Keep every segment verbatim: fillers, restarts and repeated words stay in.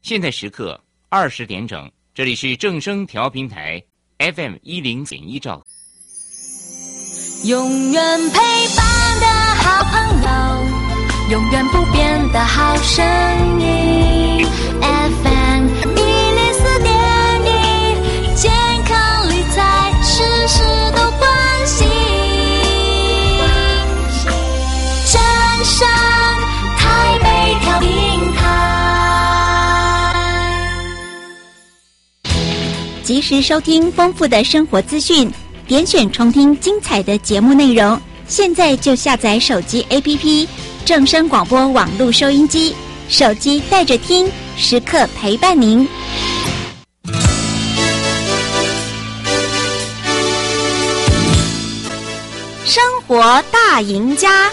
现在时刻二十点整，这里是正声调频台 F M 一零点一兆。 永远陪伴的好朋友，永远不变的好声音 F M 一零四点一，健康理财事事都关心，正声台北调频台， 及时收听丰富的生活资讯，点选重听精彩的节目内容，现在就下载手机 A P P 正声广播网络收音机，手机带着听，时刻陪伴您。生活大赢家，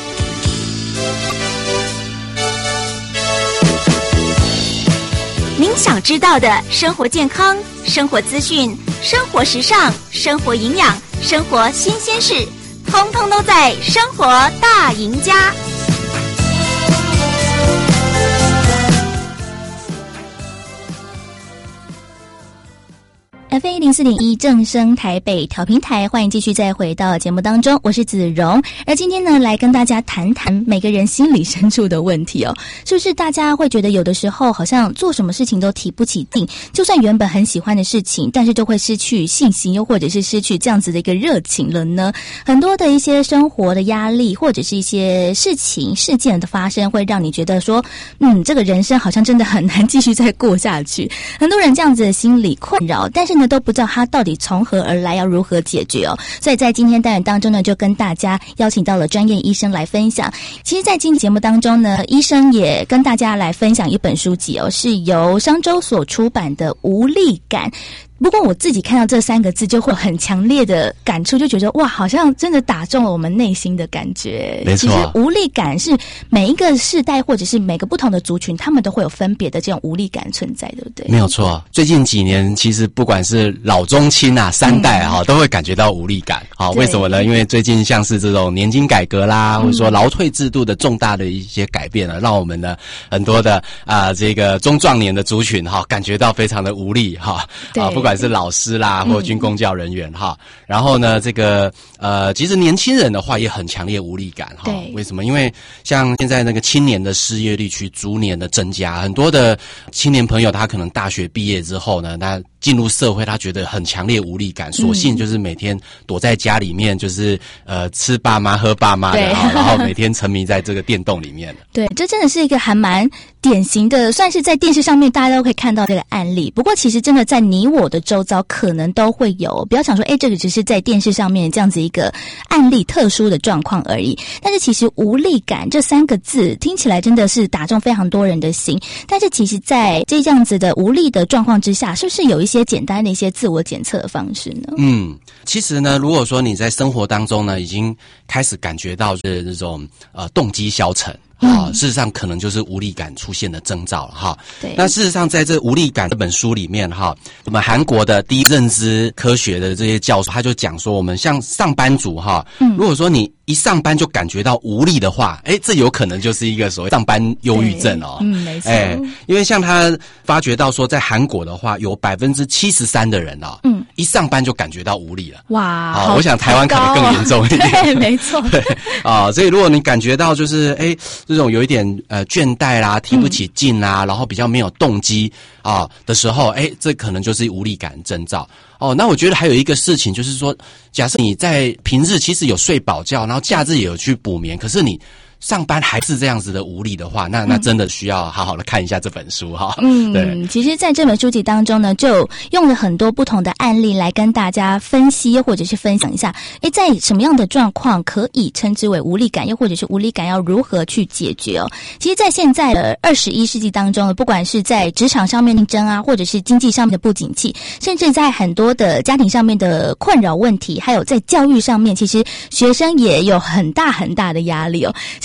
您想知道的生活健康、生活资讯、生活时尚、生活营养、生活新鲜事，通通都在《生活大赢家》。F M 一零四点一正声台北调频台，欢迎继续再回到节目当中，我是子荣。而今天呢，来跟大家谈谈每个人心理深处的问题哦，是不是大家会觉得有的时候好像做什么事情都提不起劲，就算原本很喜欢的事情，但是就会失去信心，又或者是失去这样子的一个热情了呢？很多的一些生活的压力，或者是一些事情事件的发生，会让你觉得说，嗯，这个人生好像真的很难继续再过下去。很多人这样子的心理困扰，但是呢都不知道它到底从何而来，要如何解决哦。所以在今天单元当中呢，就跟大家邀请到了专业医生来分享。其实在今天节目当中呢，医生也跟大家来分享一本书籍哦，是由商周所出版的《无力感》。不过我自己看到这三个字就会有很强烈的感触，就觉得哇，好像真的打中了我们内心的感觉。 没错， 其实无力感是每一个世代或者是每个不同的族群，他们都会有分别的这种无力感存在，对不对？ 没有错。最近几年，其实不管是老中青啊，三代哈、嗯，都会感觉到无力感。好，为什么呢？因为最近像是这种年金改革啦，或者说劳退制度的重大的一些改变啊，让我们呢很多的啊、呃、这个中壮年的族群哈，感觉到非常的无力哈。啊，不管是老师啦，或军公教人员哈、嗯，然后呢，这个呃，其实年轻人的话也很强烈无力感哈。为什么？因为像现在那个青年的失业率去逐年的增加，很多的青年朋友他可能大学毕业之后呢，他进入社会，他觉得很强烈无力感，索性就是每天躲在家里面，就是呃吃爸妈喝爸妈的，然后每天沉迷在这个电动里面。 对，这真的是一个还蛮典型的，算是在电视上面大家都可以看到这个案例。不过其实真的在你我的周遭可能都会有，不要想说诶这个只是在电视上面这样子一个案例特殊的状况而已。但是其实无力感这三个字听起来真的是打中非常多人的心，但是其实在这样子的无力的状况之下，是不是有一些简单的一些自我检测的方式呢？ 嗯，其实呢，如果说你在生活当中呢已经开始感觉到是这种呃动机消沉啊、嗯，事实上可能就是无力感出现的征兆了哈。对，那事实上在这《无力感》这本书里面哈，我们韩国的第一认知科学的这些教授他就讲说，我们像上班族哈，嗯，如果说你一上班就感觉到无力的话，哎，这有可能就是一个所谓上班忧郁症哦。 嗯，没错。 哎，因为像他发觉到说，在韩国的话，有百分之七十三的人哦，嗯，一上班就感觉到无力了。 哇， 啊，我想台湾可能更严重一点。 对，没错。 对啊，所以如果你感觉到就是哎。这种有一点呃倦怠啦，提不起劲啦、嗯，然后比较没有动机啊的时候，哎，这可能就是无力感征兆哦。那我觉得还有一个事情就是说，假设你在平日其实有睡饱觉，然后假日也有去补眠，可是你上班还是这样子的无力的话，那那真的需要好好的看一下这本书哈。 嗯，对，其实在这本书籍当中呢，就用了很多不同的案例来跟大家分析，又或者是分享一下，诶，在什么样的状况可以称之为无力感，又或者是无力感要如何去解决哦。其实在现在的二十一世纪当中，不管是在职场上面竞争啊，或者是经济上面的不景气，甚至在很多的家庭上面的困扰问题，还有在教育上面，其实学生也有很大很大的压力哦。像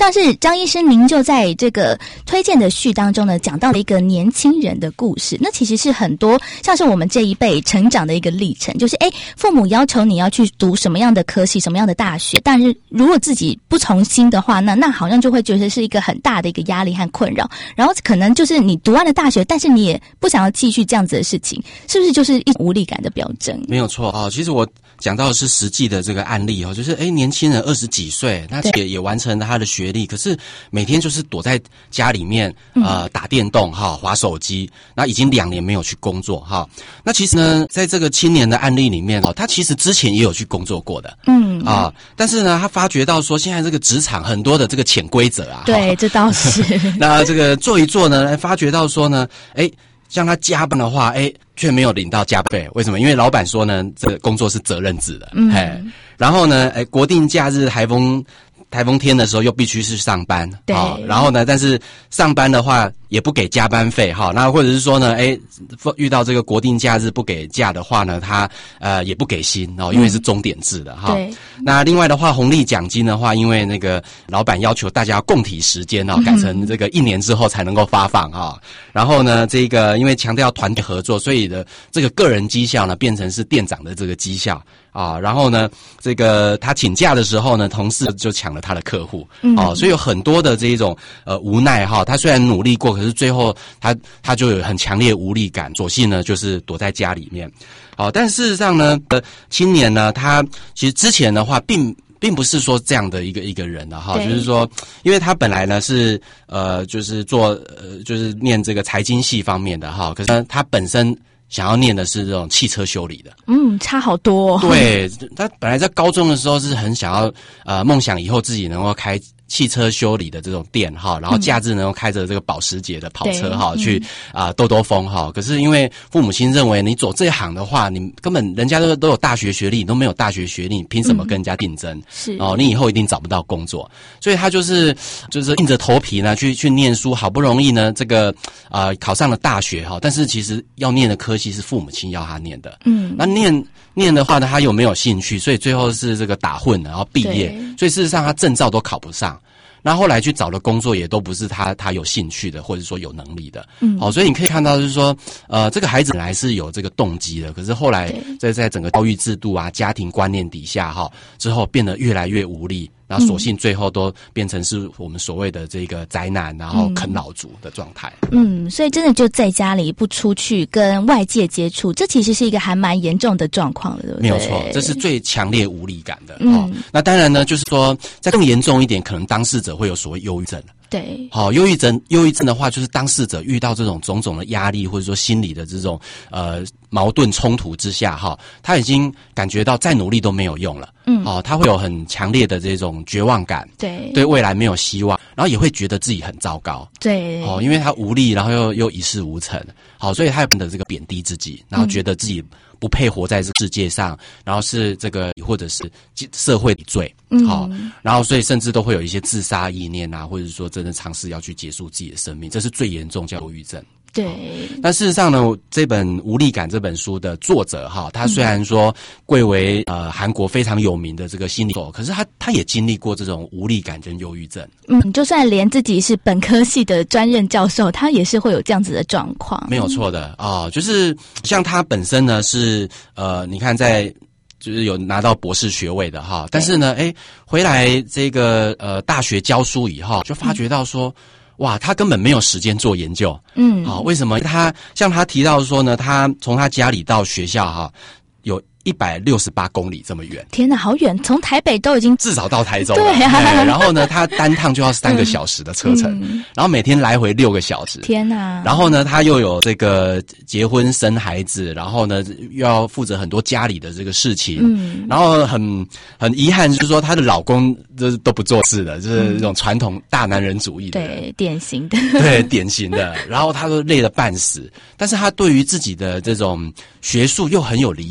像是张医师您就在这个推荐的序当中呢，讲到了一个年轻人的故事，那其实是很多像是我们这一辈成长的一个历程，就是诶父母要求你要去读什么样的科系什么样的大学，但是如果自己不从心的话，那那好像就会觉得是一个很大的一个压力和困扰，然后可能就是你读完了大学，但是你也不想要继续这样子的事情，是不是就是一无力感的表征？ 没有错哦，其实我讲到的是实际的这个案例哦，就是诶年轻人二十几岁，那也也完成了他的学历，可是每天就是躲在家里面呃打电动哈，滑手机，那已经两年没有去工作哈。那其实呢，在这个青年的案例里面哦，他其实之前也有去工作过的，嗯啊，但是呢，他发觉到说现在这个职场很多的这个潜规则啊， 对，这倒是。 那这个做一做呢，发觉到说呢，诶像他加班的话，诶却没有领到加班费，为什么？因为老板说呢，这个工作是责任制的，嗯，哎，然后呢，诶国定假日、台风台风天的时候又必须是上班， 对、 哦，然后呢，但是上班的话也不给加班费哈，那或者是说呢，诶遇到这个国定假日不给假的话呢，他呃也不给薪哦，因为是钟点制的哈、 嗯。 那另外的话，红利奖金的话，因为那个老板要求大家共体时间哦，改成这个一年之后才能够发放哈、嗯。然后呢，这个因为强调团队合作，所以的这个个人绩效呢变成是店长的这个绩效。啊，然后呢，这个他请假的时候呢，同事就抢了他的客户，嗯、哦，所以有很多的这一种呃无奈哈。他虽然努力过，可是最后他他就有很强烈无力感，索性呢就是躲在家里面。好、哦，但事实上呢，呃，青年呢，他其实之前的话并。并不是说这样的一个一个人的哈，就是说，因为他本来呢是呃，就是做呃，就是念这个财经系方面的哈，可是呢他本身想要念的是这种汽车修理的， 嗯，差好多、哦。 对，他本来在高中的时候是很想要呃，梦想以后自己能够开汽车修理的这种店哈，然后假日能够开着这个保时捷的跑车哈、嗯、去啊、呃、兜兜风哈。可是因为父母亲认为你走这一行的话，你根本人家都都有大学学历，你都没有大学学历，你凭什么跟人家竞争？嗯、是哦，你以后一定找不到工作。所以他就是就是硬着头皮呢去去念书，好不容易呢这个啊、呃、考上了大学哈，但是其实要念的科系是父母亲要他念的。嗯，那念念的话呢，他又没有兴趣，所以最后是这个打混，然后毕业，所以事实上他证照都考不上。那后来去找的工作也都不是他他有兴趣的，或者说有能力的。嗯，好、哦，所以你可以看到就是说，呃，这个孩子本来是有这个动机的，可是后来在在整个教育制度啊、家庭观念底下哈，之后变得越来越无力。然后索性最后都变成是我们所谓的这个宅男，然后啃老族的状态。 嗯，所以真的就在家里不出去跟外界接触，这其实是一个还蛮严重的状况了，对不对？ 没有错，这是最强烈无力感的。嗯、哦，那当然呢，就是说再更严重一点，可能当事者会有所谓忧郁症。 对， 好，忧郁症，忧郁症的话，就是当事者遇到这种种种的压力，或者说心理的这种呃矛盾冲突之下，哈，他已经感觉到再努力都没有用了，嗯，哦，他会有很强烈的这种绝望感， 对， 对未来没有希望，然后也会觉得自己很糟糕， 对， 哦，因为他无力，然后又又一事无成，好，所以他有的这个贬低自己，然后觉得自己不配活在这世界上，然后是这个或者是社会的罪，嗯，好，然后所以甚至都会有一些自杀意念啊，或者说真的尝试要去结束自己的生命，这是最严重叫忧郁症。 对， 那事实上呢，这本《无力感》这本书的作者哈，他虽然说贵为呃韩国非常有名的这个心理手，可是他他也经历过这种无力感跟忧郁症。 嗯，就算连自己是本科系的专任教授，他也是会有这样子的状况。 没有错的啊、呃，就是像他本身呢是呃，你看在。就是有拿到博士学位的哈，但是呢，诶，回来这个呃大学教书以后，就发觉到说，嗯、哇，他根本没有时间做研究。嗯，好、哦，为什么？他像他提到说呢，他从他家里到学校哈，有一百六十八公里这么远。 天哪，好远！从台北都已经至少到台中了。 对啊， 然后呢，他单趟就要三个小时的车程，嗯、然后每天来回六个小时。 天哪！ 然后呢，他又有这个结婚生孩子，然后呢又要负责很多家里的这个事情。嗯。然后很很遗憾，就是说她的老公就是都不做事的，就是这种传统大男人主义的人。 对，典型的。 对，典型的。然后他都累得半死，但是他对于自己的这种学术又很有理想。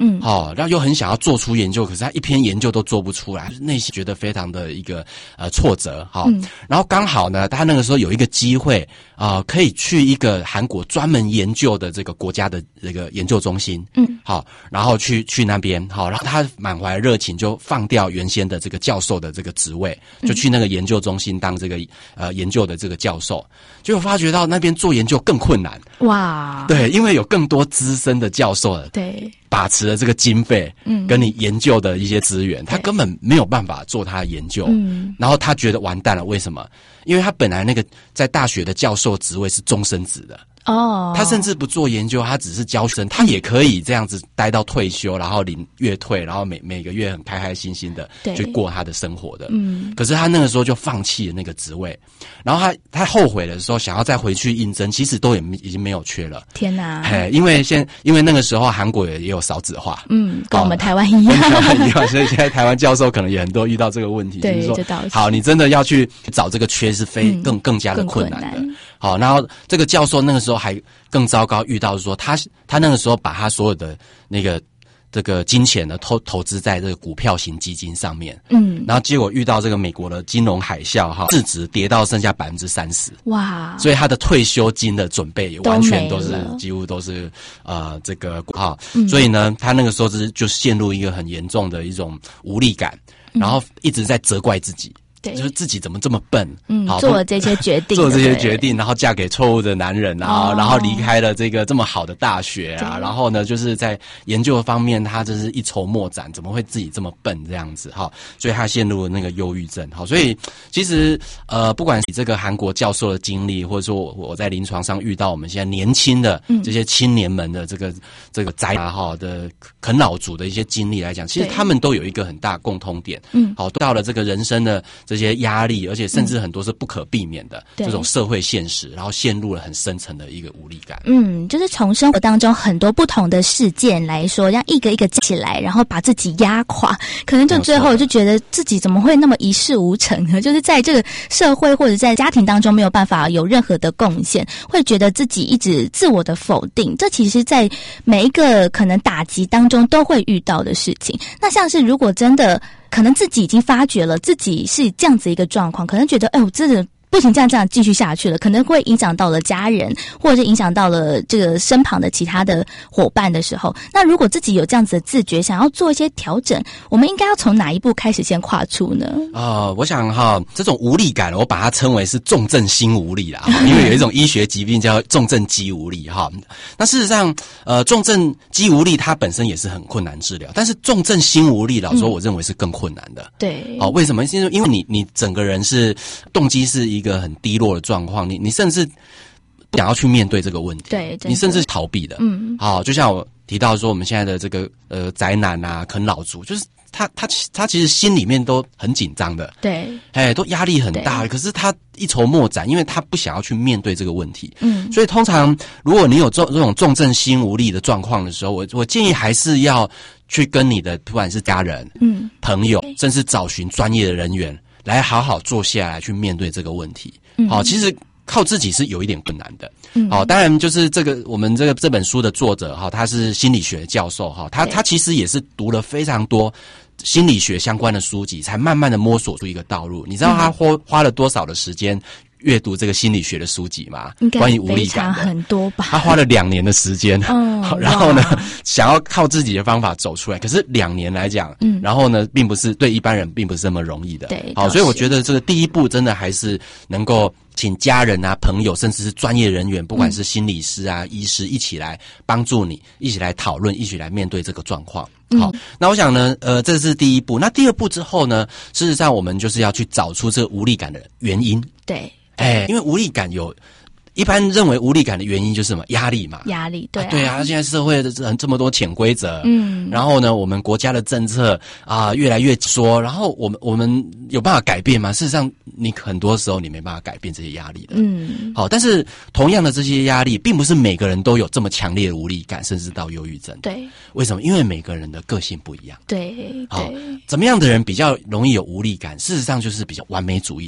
嗯， 好、哦，然后又很想要做出研究，可是他一篇研究都做不出来，内心觉得非常的一个呃挫折，好、哦嗯，然后刚好呢，他那个时候有一个机会啊、呃，可以去一个韩国专门研究的这个国家的这个研究中心，嗯，好，然后去去那边，好，然后他满怀热情就放掉原先的这个教授的这个职位，就去那个研究中心当这个呃研究的这个教授，结果发觉到那边做研究更困难， 哇， 对，因为有更多资深的教授了， 对， 把持了这个经费，嗯，跟你研究的一些资源，他根本没有办法做他的研究，嗯，然后他觉得完蛋了，为什么？因为他本来那个在大学的教授职位是终身制的。哦，他甚至不做研究，他只是教生，他也可以这样子待到退休，然后领月退，然后每每个月很开开心心的去过他的生活的。嗯，可是他那个时候就放弃了那个职位，然后他他后悔的时候，想要再回去应征，其实都也已经没有缺了。 天哪！ 嘿，因为现因为那个时候韩国也也有少子化， 嗯，跟我们台湾一样， 跟台湾一样，所以现在台湾教授可能也很多遇到这个问题， 对， 就是说，好，你真的要去找这个缺是非、嗯、更更加的困难的。 更好，然后这个教授那个时候还更糟糕，遇到说他他那个时候把他所有的那个这个金钱呢投投资在这个股票型基金上面，嗯，然后结果遇到这个美国的金融海啸哈，市值跌到剩下百分之三十，哇！所以他的退休金的准备完全都是几乎都是呃这个哈、嗯，所以呢，他那个时候是就陷入一个很严重的一种无力感，然后一直在责怪自己。对，就是自己怎么这么笨， 嗯，做了这些决定， 做了这些决定，然后嫁给错误的男人啊，哦、然后离开了这个这么好的大学啊，然后呢，就是在研究方面他就是一筹莫展，怎么会自己这么笨这样子哈？所以他陷入了那个忧郁症。好，所以其实呃，不管你这个韩国教授的经历，或者说我我在临床上遇到我们现在年轻的这些青年们的这个、嗯、这个宅啊哈的啃老族的一些经历来讲，其实他们都有一个很大共通点，嗯，好，到了这个人生的这些压力，而且甚至很多是不可避免的、嗯、这种社会现实，然后陷入了很深层的一个无力感。 嗯，就是从生活当中很多不同的事件来说，要一个一个加起来，然后把自己压垮，可能就最后就觉得自己怎么会那么一事无成呢？就是在这个社会或者在家庭当中没有办法有任何的贡献，会觉得自己一直自我的否定。这其实在每一个可能打击当中都会遇到的事情。那像是如果真的可能自己已经发觉了自己是这样子一个状况，可能觉得哎，我真的不行，这样这样继续下去了，可能会影响到了家人，或者是影响到了这个身旁的其他的伙伴的时候，那如果自己有这样子的自觉，想要做一些调整，我们应该要从哪一步开始先跨出呢？ 呃，我想哈，这种无力感，我把它称为是重症心无力啦，因为有一种医学疾病叫重症肌无力哈。那事实上，呃，重症肌无力它本身也是很困难治疗，但是重症心无力，老实说，我认为是更困难的。嗯、对，好、哦，为什么？因为因为你你整个人是动机是一。一个很低落的状况，你你甚至不想要去面对这个问题，对，你甚至逃避的，嗯，好，就像我提到说，我们现在的这个呃宅男啊，啃老族，就是他他他其实心里面都很紧张的，对，哎，都压力很大，可是他一筹莫展，因为他不想要去面对这个问题，嗯，所以通常如果你有这这种重症心无力的状况的时候，我我建议还是要去跟你的不管是家人、嗯朋友，甚至找寻专业的人员。来好好坐下来去面对这个问题。好、嗯，其实靠自己是有一点困难的。嗯，好，当然就是这个我们这个这本书的作者哈，他是心理学教授哈，他他其实也是读了非常多心理学相关的书籍，才慢慢的摸索出一个道路。你知道他花花了多少的时间阅读这个心理学的书籍吗？关于无力感的很多吧。 他花了两年的时间，哦、然后呢，想要靠自己的方法走出来。可是两年来讲，嗯，然后呢，并不是对一般人并不是这么容易的。对，好，所以我觉得这个第一步真的还是能够请家人啊、朋友，甚至是专业人员，不管是心理师啊、嗯、医师，一起来帮助你，一起来讨论，一起来面对这个状况。好，那我想呢，呃，这是第一步。那第二步之后呢，事实上我们就是要去找出这个无力感的原因。对。哎，因为无力感有，一般认为无力感的原因就是什么？压力嘛。压力，对、啊啊、对啊，现在社会的这么多潜规则，嗯，然后呢，我们国家的政策啊越来越缩，然后我们我们有办法改变吗？事实上，你很多时候你没办法改变这些压力的，嗯，好，但是同样的这些压力，并不是每个人都有这么强烈的无力感，甚至到忧郁症。对，为什么？因为每个人的个性不一样。对，好，怎么样的人比较容易有无力感？事实上，就是比较完美主义的人。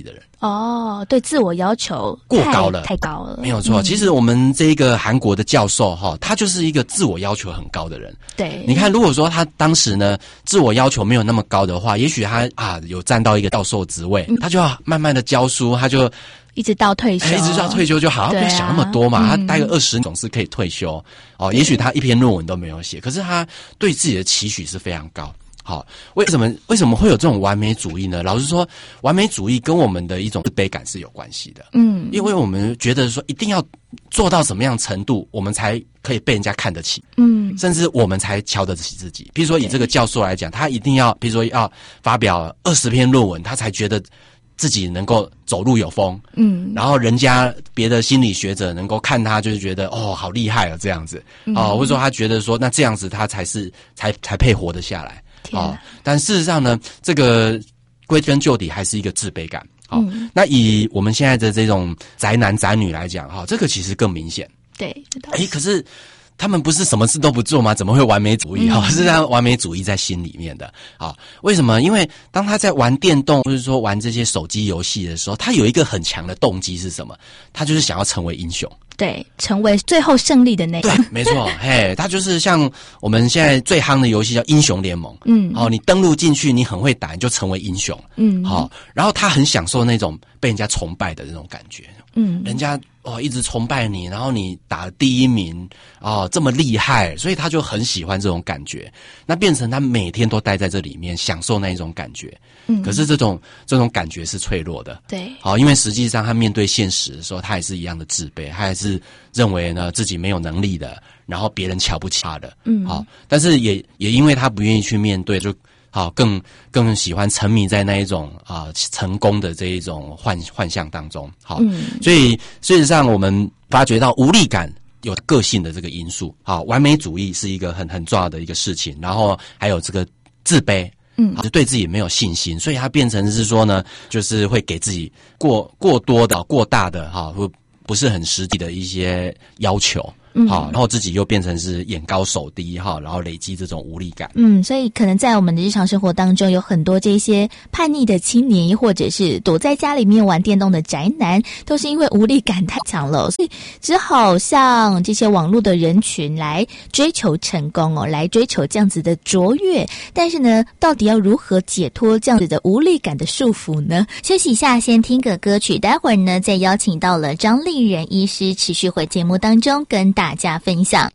哦，对自我要求过高了， 太高了， 没有错。嗯、其实我们这个韩国的教授哈，他就是一个自我要求很高的人。 对， 你看，如果说他当时呢自我要求没有那么高的话，也许他啊有站到一个教授职位，嗯、他就要慢慢的教书，他就一直到退休， 一直到退休就好，他不要想那么多嘛。啊、他待个二十年总是可以退休哦。也许他一篇论文都没有写，可是他对自己的期许是非常高。好，为什么为什么会有这种完美主义呢？老实说，完美主义跟我们的一种自卑感是有关系的。嗯，因为我们觉得说一定要做到什么样程度，我们才可以被人家看得起。嗯，甚至我们才瞧得起自己。比如说以这个教授来讲，他一定要，比如说要发表二十篇论文，他才觉得自己能够走路有风。嗯，然后人家别的心理学者能够看他，就是觉得哦，好厉害哦，这样子。嗯、哦，或者说他觉得说，那这样子他才是才才配活得下来。哦，但事实上呢，这个归根究底还是一个自卑感。好、哦嗯，那以我们现在的这种宅男宅女来讲，哈、哦，这个其实更明显。 对， 哎，可是他们不是什么事都不做吗？怎么会完美主义？哈、嗯，是让完美主义在心里面的。好，为什么？因为当他在玩电动或者说玩这些手机游戏的时候，他有一个很强的动机是什么？他就是想要成为英雄。 对，成为最后胜利的那个。 对，没错，嘿，他就是像我们现在最夯的游戏叫英雄联盟。嗯，哦，你登录进去，你很会打，你就成为英雄。嗯，好、哦，然后他很享受那种被人家崇拜的那种感觉。嗯，人家哦一直崇拜你，然后你打第一名哦，这么厉害，所以他就很喜欢这种感觉。那变成他每天都待在这里面，享受那一种感觉。嗯，可是这种这种感觉是脆弱的。 对， 好、哦，因为实际上他面对现实的时候，他也是一样的自卑，他还是认为呢自己没有能力的，然后别人瞧不起他的。嗯，好、哦，但是也也因为他不愿意去面对，就。好，更更喜欢沉迷在那一种啊、呃、成功的这一种幻幻象当中。好，嗯、所以事实上我们发觉到无力感有个性的这个因素。好，完美主义是一个很很重要的一个事情，然后还有这个自卑，嗯，就对自己没有信心，所以它变成是说呢，就是会给自己过过多的、过大的哈，或不是很实际的一些要求。嗯，好，然后自己又变成是眼高手低哈，然后累积这种无力感。 嗯，所以可能在我们的日常生活当中，有很多这些叛逆的青年，或者是躲在家里面玩电动的宅男，都是因为无力感太强了，所以只好向这些网络的人群来追求成功哦，来追求这样子的卓越。但是呢，到底要如何解脱这样子的无力感的束缚呢？休息一下，先听个歌曲，待会儿呢再邀请到了张丽人医师持续回节目当中跟大大家分享。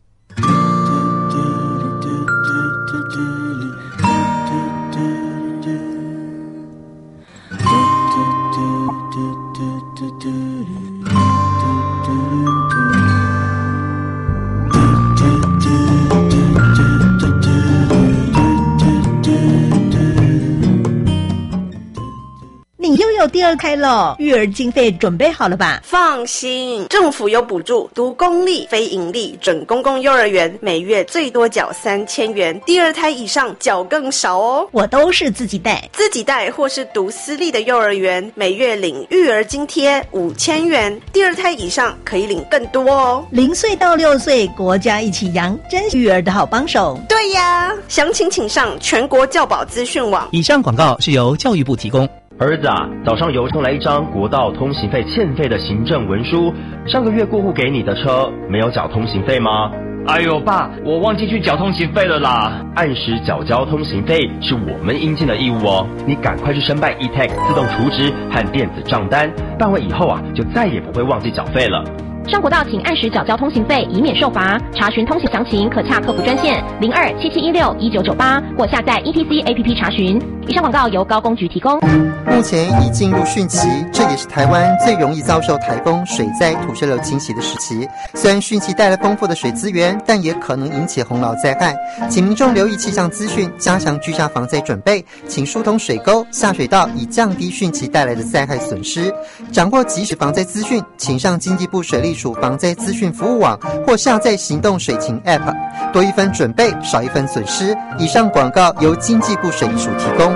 你又有第二胎了，育儿经费准备好了吧？ 放心，政府有补助，读公立、非营利、准公共幼儿园，每月最多缴三千元，第二胎以上缴更少哦。 我都是自己带， 自己带或是读私立的幼儿园，每月领育儿津贴五千元，第二胎以上可以领更多哦。 零岁到六岁，国家一起养，真是育儿的好帮手。 对呀，详情请上全国教保资讯网。 以上广告是由教育部提供。 儿子啊，早上邮送来一张国道通行费欠费的行政文书，上个月过户给你的车没有缴通行费吗？ 哎呦爸，我忘记去缴通行费了啦。 按时缴交通行费是我们应尽的义务哦，你赶快去申办 e-Tag 自动储值和电子账单，办完以后啊，就再也不会忘记缴费了。 上国道请按时缴交通行费，以免受罚。查询通行详情，可洽客服专线零二七七一六一九九八或下载 E T C A P P 查询。以上广告由高工局提供。 目前已进入汛期，这也是台湾最容易遭受台风、水灾、土石流侵袭的时期。虽然汛期带来丰富的水资源，但也可能引起洪涝灾害，请民众留意气象资讯，加强居家防灾准备，请疏通水沟、下水道，以降低汛期带来的灾害损失。掌握即时防灾资讯，请上经济部水利署防灾资讯服务网或下载行动水情 App， 多一分准备，少一分损失。以上广告由经济部水利署提供。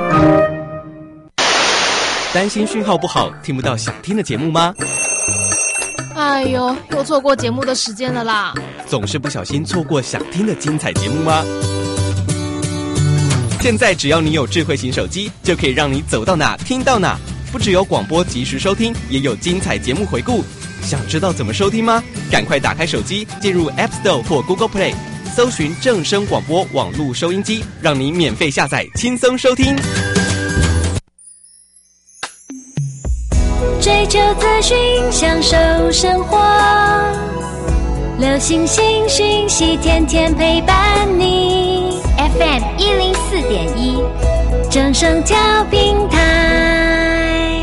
担心讯号不好，听不到想听的节目吗？ 哎呦，又错过节目的时间了啦！ 总是不小心错过想听的精彩节目吗？现在只要你有智慧型手机，就可以让你走到哪听到哪。 不只有广播及时收听，也有精彩节目回顾。想知道怎么收听吗？赶快打开手机，进入 App Store 或 Google Play， 搜寻正声广播网络收音机，让你免费下载，轻松收听。 追求资讯，享受生活，流行新讯息，天天陪伴你。F M 一零四点一，正声调频台。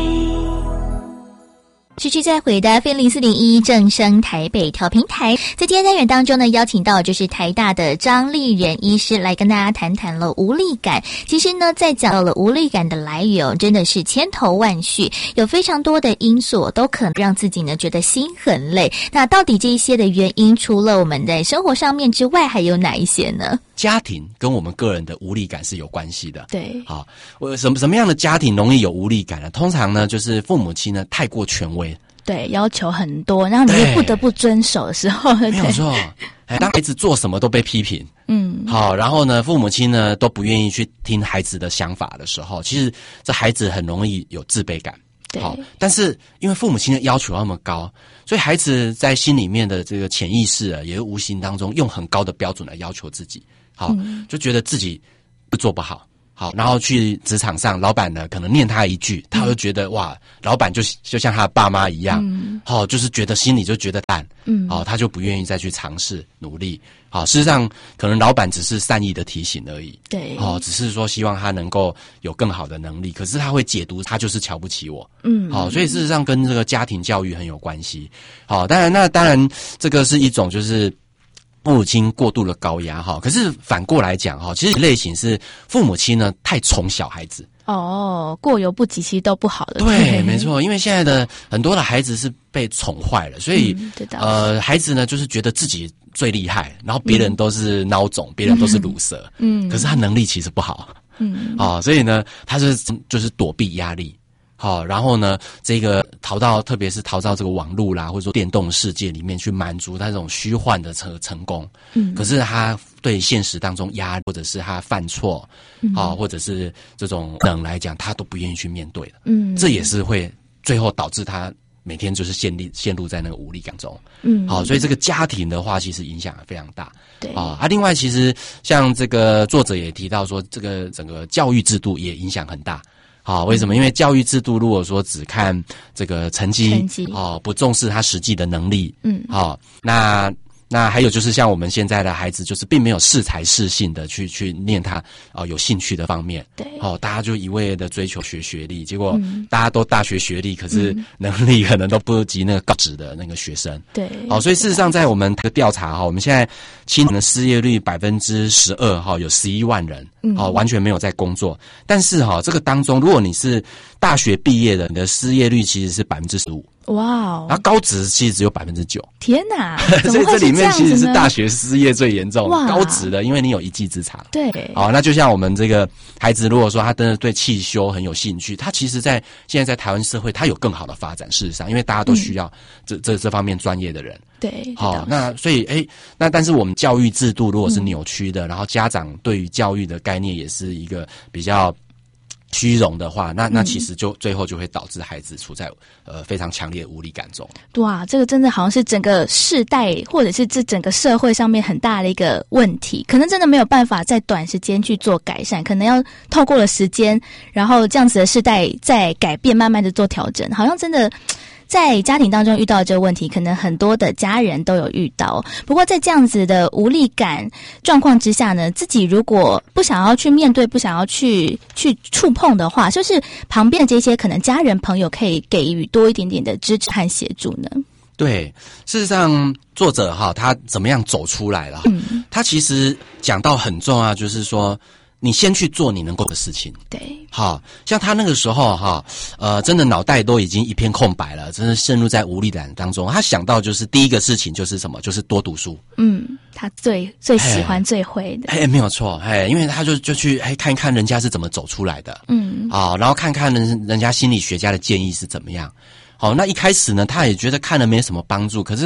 继续再回到 F M 零四点一正声台北调频台，在今天单元当中呢，邀请到就是台大的张立仁医师来跟大家谈谈了无力感。其实呢，在讲到了无力感的来源，真的是千头万绪，有非常多的因素都可能让自己呢觉得心很累。那到底这一些的原因，除了我们在生活上面之外，还有哪一些呢？ 家庭跟我们个人的无力感是有关系的。 对， 好，我什么什么样的家庭容易有无力感呢？通常呢，就是父母亲呢太过权威。 对，要求很多，然后你又不得不遵守的时候， 没有错。哎，当孩子做什么都被批评， 嗯， 好，然后呢，父母亲呢都不愿意去听孩子的想法的时候，其实这孩子很容易有自卑感。好，但是因为父母亲的要求那么高，所以孩子在心里面的这个潜意识啊，也是无形当中用很高的标准来要求自己。好，嗯、就觉得自己做不好。好，然后去职场上，老板呢可能念他一句，他就觉得、嗯、哇，老板就就像他的爸妈一样，嗯，好、哦，就是觉得心里就觉得淡，嗯，好、哦，他就不愿意再去尝试努力。好，事实上可能老板只是善意的提醒而已， 对， 哦，只是说希望他能够有更好的能力，可是他会解读他就是瞧不起我， 嗯， 好、哦，所以事实上跟这个家庭教育很有关系。好、哦，当然那当然这个是一种就是父母亲过度的高压哈，可是反过来讲哈，其实类型是父母亲呢太宠小孩子哦，过犹不及，其实都不好的。 对，没错，因为现在的很多的孩子是被宠坏了，所以、 嗯、 呃，孩子呢就是觉得自己最厉害，然后别人都是孬种，别、嗯、人都是鲁蛇，嗯，可是他能力其实不好，嗯，啊、哦，所以呢，他是就是躲避压力。好，然后呢，这个逃到，特别是逃到这个网络啦，或者说电动世界里面去满足他这种虚幻的成成功。嗯，可是他对现实当中压力，或者是他犯错，嗯，好，或者是这种等来讲，他都不愿意去面对的。嗯，这也是会最后导致他每天就是陷入陷入在那个无力感中。嗯，好，所以这个家庭的话，其实影响非常大。对啊，啊，另外其实像这个作者也提到说，这个整个教育制度也影响很大。好，为什么？因为教育制度如果说只看这个成绩，成绩哦，不重视他实际的能力，嗯，好，那那还有就是像我们现在的孩子，就是并没有适才适性的去去念他哦、呃、有兴趣的方面，对，哦，大家就一味的追求学学历，结果大家都大学学历，可是能力可能都不及那个高职的那个学生，对，好、哦，所以事实上在我们的调查哈，我们现在青年的失业率百分之十二哈，有十一万人。好、哦，完全没有在工作。但是哈、哦，这个当中，如果你是大学毕业的，你的失业率其实是百分之十五。哇哦！然后高职其实只有百分之九。 天哪！ 所以这里面其实是大学失业最严重。高职的，因为你有一技之长。对。好、哦，那就像我们这个孩子，如果说他真的对汽修很有兴趣，他其实在现在在台湾社会，他有更好的发展。事实上，因为大家都需要这、嗯、这这方面专业的人。对，好、哦，那所以，哎，那但是我们教育制度如果是扭曲的，嗯、然后家长对于教育的概念也是一个比较虚荣的话，那那其实就、嗯、最后就会导致孩子处在呃非常强烈的无力感中。 哇，这个真的好像是整个世代或者是这整个社会上面很大的一个问题，可能真的没有办法在短时间去做改善，可能要透过了时间，然后这样子的世代在改变，慢慢的做调整，好像真的。在家庭当中遇到这个问题，可能很多的家人都有遇到。不过在这样子的无力感状况之下呢，自己如果不想要去面对，不想要去去触碰的话，就是旁边的这些可能家人朋友可以给予多一点点的支持和协助呢？ 对，事实上作者哈他怎么样走出来了？嗯，他其实讲到很重要，就是说你先去做你能够的事情。对，好像他那个时候哈，呃，真的脑袋都已经一片空白了，真的陷入在无力感当中。他想到就是第一个事情就是什么，就是多读书。嗯，他最最喜欢最会的。哎，没有错，哎，因为他就就去哎看一看人家是怎么走出来的。嗯，啊，然后看看人人家心理学家的建议是怎么样。好，那一开始呢，他也觉得看了没什么帮助，可是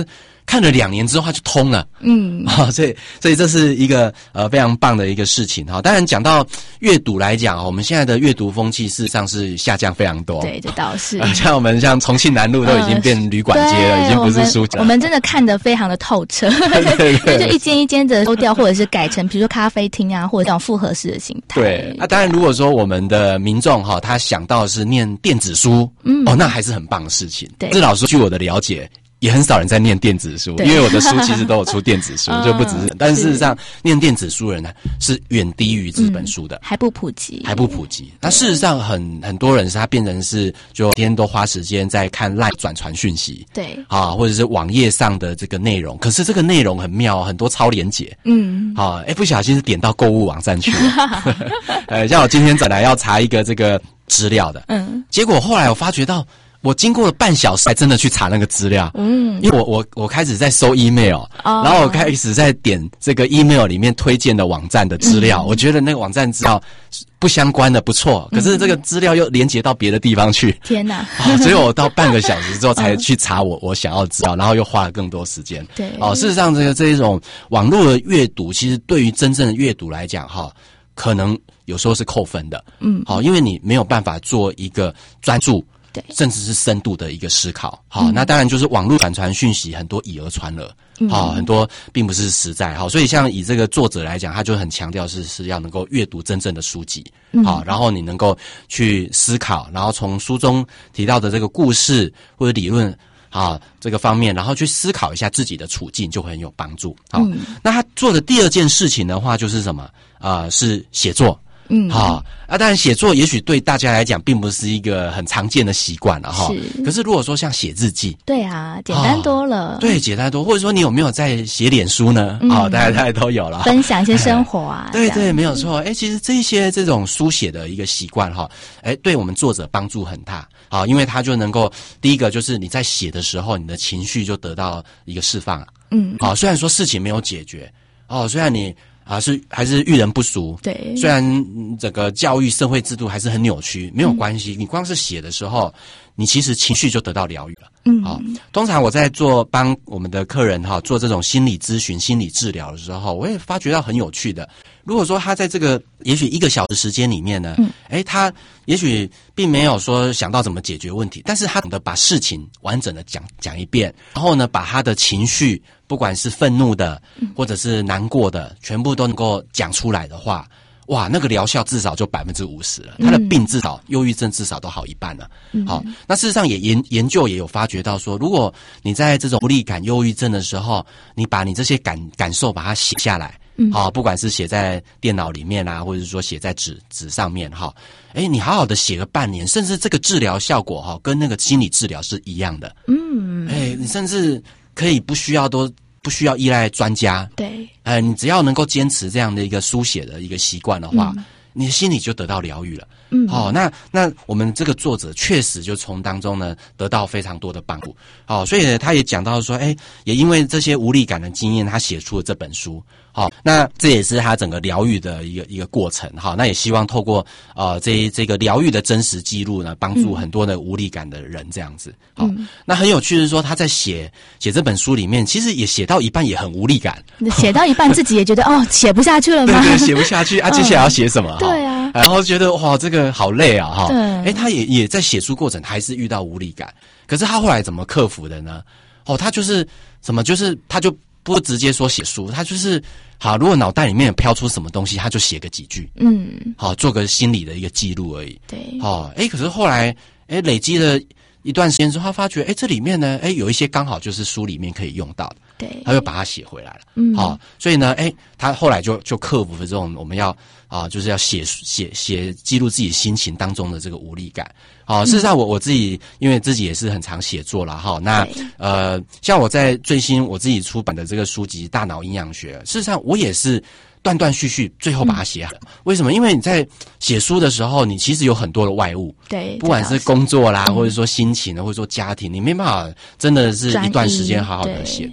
看了两年之后它就通了。嗯，好、哦，所以所以这是一个呃非常棒的一个事情哈、哦。当然讲到阅读来讲，我们现在的阅读风气事实上是下降非常多。 对，这倒是。 呃、像我们像重庆南路都已经变旅馆街了，呃、已经不是书局了。 我们真的看得非常的透彻， 对对对， 因为就一间一间的收掉，或者是改成比如说咖啡厅啊，或者这种复合式的形态。 对，啊，当然如果说我们的民众哈、哦，他想到的是念电子书，嗯，哦，那还是很棒的事情。对，这老师据我的了解。也很少人在念电子书，因为我的书其实都有出电子书，就不只是。但是事实上，念电子书的人呢是远低于纸本书的， 嗯、还不普及， 还不普及。那事实上很，很很多人是他变成是就天天都花时间在看 LINE 转传讯息，对啊，或者是网页上的这个内容。可是这个内容很妙，很多超连结，嗯，啊，哎，不小心是点到购物网站去了。呃，像我今天本来要查一个这个资料的，嗯，结果后来我发觉到。我经过了半小时才真的去查那个资料，嗯，因为我我我开始在搜 email，哦，然后我开始在点这个 email 里面推荐的网站的资料，嗯，我觉得那个网站资料不相关的不错，可是这个资料又连接到别的地方去， 天哪！ 哦，所以我到半个小时之后才去查我我想要的资料，然后又花了更多时间。对，哦，事实上这个这一种网络的阅读，其实对于真正的阅读来讲，哈，可能有时候是扣分的，嗯，好，因为你没有办法做一个专注。甚至是深度的一个思考，好，嗯，那当然就是网络转传讯息很多以讹传讹，好，嗯，很多并不是实在，好，所以像以这个作者来讲，他就很强调是是要能够阅读真正的书籍，好，然后你能够去思考，然后从书中提到的这个故事或者理论啊这个方面，然后去思考一下自己的处境，就会很有帮助。好，嗯，那他做的第二件事情的话，就是什么啊，呃？是写作。嗯，好啊，当然写作也许对大家来讲并不是一个很常见的习惯了哈。是。可是如果说像写日记， 对啊，简单多了。 哦，对，简单多，或者说你有没有在写脸书呢？嗯，哦，大家大家都有了， 分享一些生活啊。 对对，没有错。哎，其实这些这种书写的一个习惯哈，哎，对我们作者帮助很大啊，因为他就能够第一个就是你在写的时候，你的情绪就得到一个释放了。嗯。好，虽然说事情没有解决，哦，虽然你。啊，是还是遇人不淑？对，虽然整个教育社会制度还是很扭曲，没有关系。嗯，你光是写的时候，你其实情绪就得到疗愈了。嗯，好，通常我在做帮我们的客人哈做这种心理咨询、心理治疗的时候，我也发觉到很有趣的。如果说他在这个也许一个小时时间里面呢，嗯，哎，他也许并没有说想到怎么解决问题，但是他懂得把事情完整的讲讲一遍，然后呢，把他的情绪，不管是愤怒的或者是难过的，全部都能够讲出来的话，哇，那个疗效至少就百分之五十了，他的病至少忧郁症至少都好一半了。嗯，好，那事实上也研研究也有发觉到说，如果你在这种无力感、忧郁症的时候，你把你这些感感受把它写下来。嗯，好，不管是写在电脑里面啊，或者是说写在纸纸上面哈，哎，你好好的写个半年，甚至这个治疗效果哈，跟那个心理治疗是一样的。嗯，哎，你甚至可以不需要都不需要依赖专家。对，呃，你只要能够坚持这样的一个书写的一个习惯的话，嗯，你的心里就得到疗愈了。嗯，好，哦，那那我们这个作者确实就从当中呢得到非常多的帮助。好，哦，所以呢，他也讲到说，哎，也因为这些无力感的经验，他写出了这本书。好，那这也是他整个疗愈的一个一个过程。好，那也希望透过呃这这个疗愈的真实记录呢，帮助很多的无力感的人这样子。好，嗯，那很有趣的是说，他在写写这本书里面，其实也写到一半也很无力感， 写到一半自己也觉得哦写不下去了吗？ 对对，写不下去啊，接下来要写什么？ 对啊， 然后觉得哇这个好累啊哈。哎，他也也在写书过程还是遇到无力感，可是他后来怎么克服的呢？哦，他就是什么，就是他就不直接说写书，他就是好，如果脑袋里面有飘出什么东西，他就写个几句，嗯，好，做个心理的一个记录而已。对，好，哎，可是后来，哎，累积了一段时间之后，他发觉，哎，这里面呢，哎，有一些刚好就是书里面可以用到的，对，他就把它写回来了。嗯，好，所以呢，哎，他后来就就克服了这种我们要啊，就是要写写写记录自己心情当中的这个无力感。好，事实上我我自己因为自己也是很常写作啦哈，那呃，像我在最新我自己出版的这个书籍《大脑营养学》，事实上我也是断断续续，最后把它写好。嗯，为什么？因为你在写书的时候，你其实有很多的外物，对，不管是工作啦，嗯，或者说心情，或者说家庭，你没办法真的是一段时间好好的写的。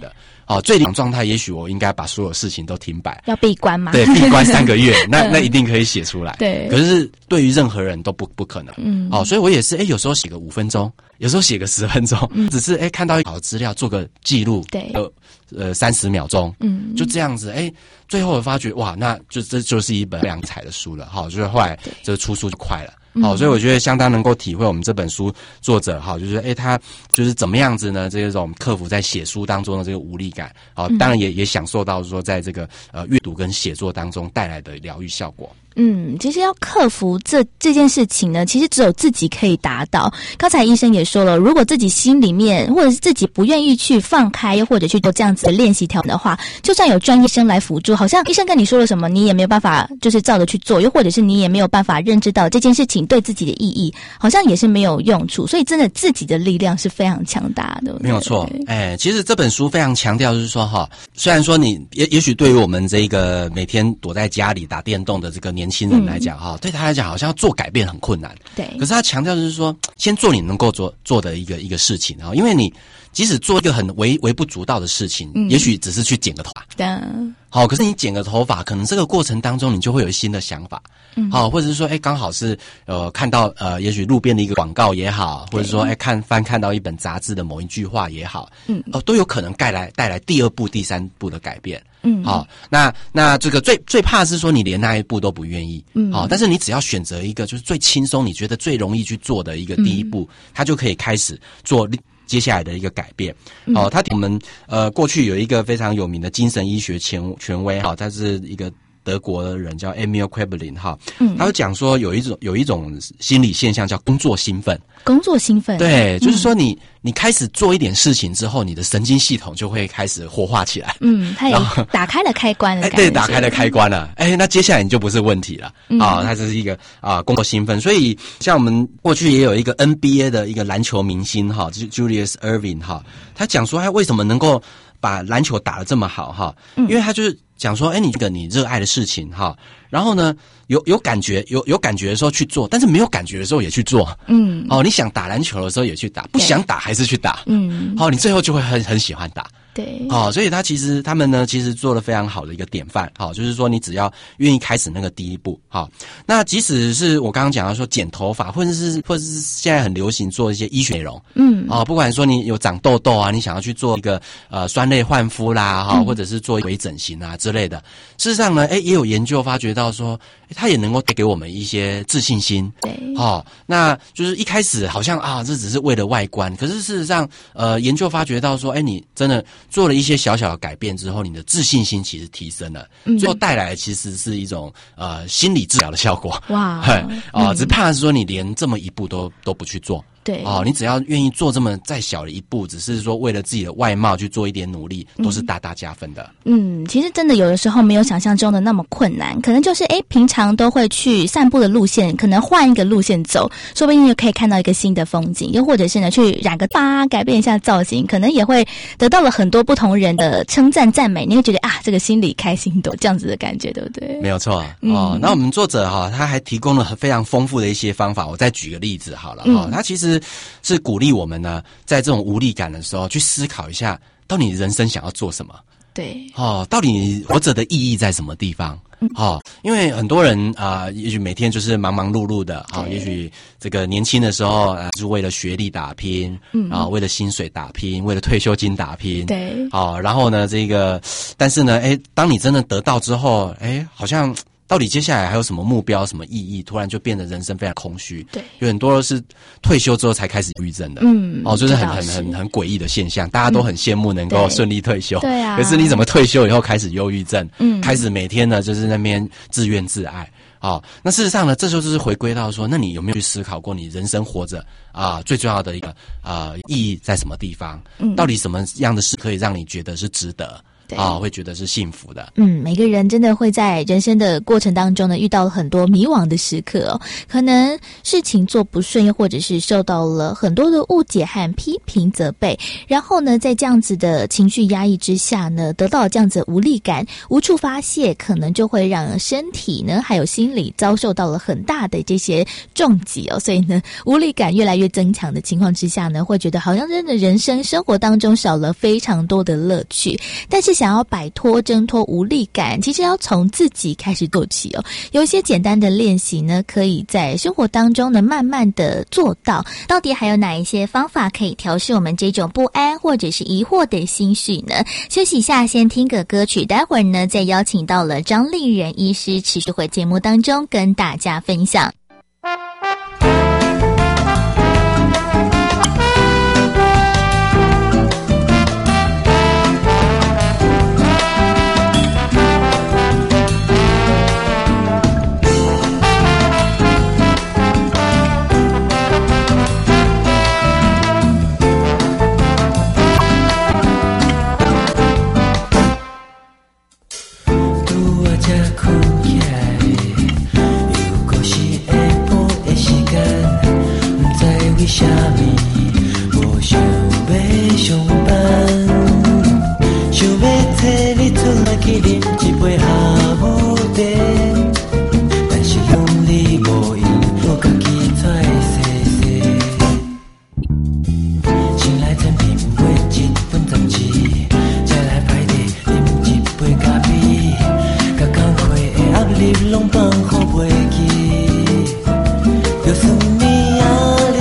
哦，最理想状态，也许我应该把所有事情都停摆， 要闭关嘛？ 对，闭关三个月，那那一定可以写出来。 对， 可是对于任何人都不不可能。 嗯， 哦，所以我也是，哎，有时候写个五分钟，有时候写个十分钟，嗯、只是哎看到好的资料做个记录， 对， 呃呃三十秒钟， 嗯， 就这样子，哎，最后我发觉哇，那就这就是一本非常精彩的书了。好、哦，就是后来这个出书就快了。好、哦，所以我觉得相当能够体会我们这本书作者哈，就是诶他就是怎么样子呢？这种克服在写书当中的这个无力感，好、哦，当然也也享受到说在这个呃阅读跟写作当中带来的疗愈效果。 嗯，其实要克服这这件事情呢，其实只有自己可以达到。刚才医生也说了，如果自己心里面或者是自己不愿意去放开，又或者去做这样子的练习调整的话，就算有专业生来辅助，好像医生跟你说了什么，你也没有办法就是照着去做，又或者是你也没有办法认知到这件事情对自己的意义，好像也是没有用处。所以真的自己的力量是非常强大的， 没有错。哎，其实这本书非常强调就是说哈，虽然说你也也许对于我们这个每天躲在家里打电动的这个年轻人来讲哈、嗯，对他来讲好像要做改变很困难。 对， 可是他强调就是说，先做你能够做做的一个一个事情啊，因为你即使做一个很微微不足道的事情，嗯、也许只是去剪个头发。 对。 好，可是你剪个头发，可能这个过程当中你就会有新的想法，嗯，好，或者是说，哎，刚好是呃看到呃，也许路边的一个广告也好，或者说，哎，看翻看到一本杂志的某一句话也好，嗯，哦、呃，都有可能带来带来第二步、第三步的改变，嗯，好，那那这个最最怕是说你连那一步都不愿意，嗯，好，但是你只要选择一个就是最轻松，你觉得最容易去做的一个第一步，嗯、它就可以开始做接下来的一个改变。哦，他我们呃过去有一个非常有名的精神医学权权威哈，他是一个德国的人叫 Emil Kraepelin 哈，嗯，他会讲说有一种有一种心理现象叫工作兴奋。 工作兴奋， 对，就是说你、嗯、你开始做一点事情之后，你的神经系统就会开始活化起来。 嗯，它也打开了开关了， 哎，对，打开了开关了。哎，那接下来你就不是问题了、嗯、啊，它这是一个啊工作兴奋。所以像我们过去也有一个 N B A 的一个篮球明星哈，就是 Julius Erving 哈，他讲说他为什么能够把篮球打得这么好哈，因为他就是讲说，哎，你这个你热爱的事情哈，然后呢，有有感觉有有感觉的时候去做，但是没有感觉的时候也去做，嗯，哦，你想打篮球的时候也去打，不想打还是去打，嗯，好、哦，你最后就会很很喜欢打。 对， 哦，所以他其实他们呢，其实做了非常好的一个典范，好、哦，就是说你只要愿意开始那个第一步，好、哦，那即使是我刚刚讲到说剪头发，或者是或者是现在很流行做一些医学内容，嗯，哦，不管说你有长痘痘啊，你想要去做一个呃酸类焕肤啦，哈、哦，或者是做微整形啊之类的，事实上呢，哎，也有研究发觉到说，它也能够带给我们一些自信心， 对， 哦，那就是一开始好像啊，这只是为了外观，可是事实上，呃，研究发觉到说，哎，你真的做了一些小小的改变之后，你的自信心其实提升了，嗯、最后带来的其实是一种呃心理治疗的效果。 哇， 啊、呃，只怕是说你连这么一步都都不去做。 对， 哦，你只要愿意做这么再小的一步，只是说为了自己的外貌去做一点努力，都是大大加分的。 嗯，其实真的有的时候没有想象中的那么困难，可能就是诶平常都会去散步的路线，可能换一个路线走，说不定就可以看到一个新的风景，又或者是呢去染个发，改变一下造型，可能也会得到了很多不同人的称赞赞美，你会觉得啊，这个心里开心多这样子的感觉，对不对？ 没有错、嗯、哦。那我们作者哈、哦，他还提供了非常丰富的一些方法，我再举个例子好了哈、哦嗯，他其实是鼓励我们呢，在这种无力感的时候，去思考一下，到底你人生想要做什么？ 对， 哦，到底你活着的意义在什么地方？哦，因为很多人啊、呃，也许每天就是忙忙碌碌的啊、哦，也许这个年轻的时候啊、呃，是为了学历打拼，嗯，啊，为了薪水打拼，为了退休金打拼， 对， 好、哦，然后呢，这个，但是呢，哎，当你真的得到之后，哎，好像。到底接下来还有什么目标、什么意义？突然就变得人生非常空虚。 对， 有很多是退休之后才开始抑郁症的。 嗯， 哦，就是很很很很诡异的现象，大家都很羡慕能够顺利退休。 对啊， 可是你怎么退休以后开始忧郁症？嗯，开始每天呢就是那边自怨自艾。哦，那事实上呢，这时候就是回归到说，那你有没有去思考过，你人生活着啊、呃、最重要的一个啊、呃、意义在什么地方？嗯，到底什么样的事可以让你觉得是值得？ 啊，会觉得是幸福的。 嗯，每个人真的会在人生的过程当中呢，遇到了很多迷惘的时刻哦，可能事情做不顺，又或者是受到了很多的误解和批评责备，然后呢，在这样子的情绪压抑之下呢，得到这样子的无力感，无处发泄，可能就会让身体呢，还有心理遭受到了很大的这些重击哦，所以呢，无力感越来越增强的情况之下呢，会觉得好像真的人生生活当中少了非常多的乐趣。但是想要摆脱挣脱无力感，其实要从自己开始做起哦。有一些简单的练习呢，可以在生活当中呢慢慢的做到。到底还有哪一些方法可以调试我们这种不安或者是疑惑的心绪呢？休息一下，先听个歌曲，待会儿呢再邀请到了张丽人医师持续回节目当中跟大家分享。 为什么我想要上班？想要找你出来去啉一杯下午茶，但是用你无用，我家己再洗洗。先来煎饼买一本杂志，再来排队啉一杯咖啡，甲工课的压力拢放好袂记，就算你啊。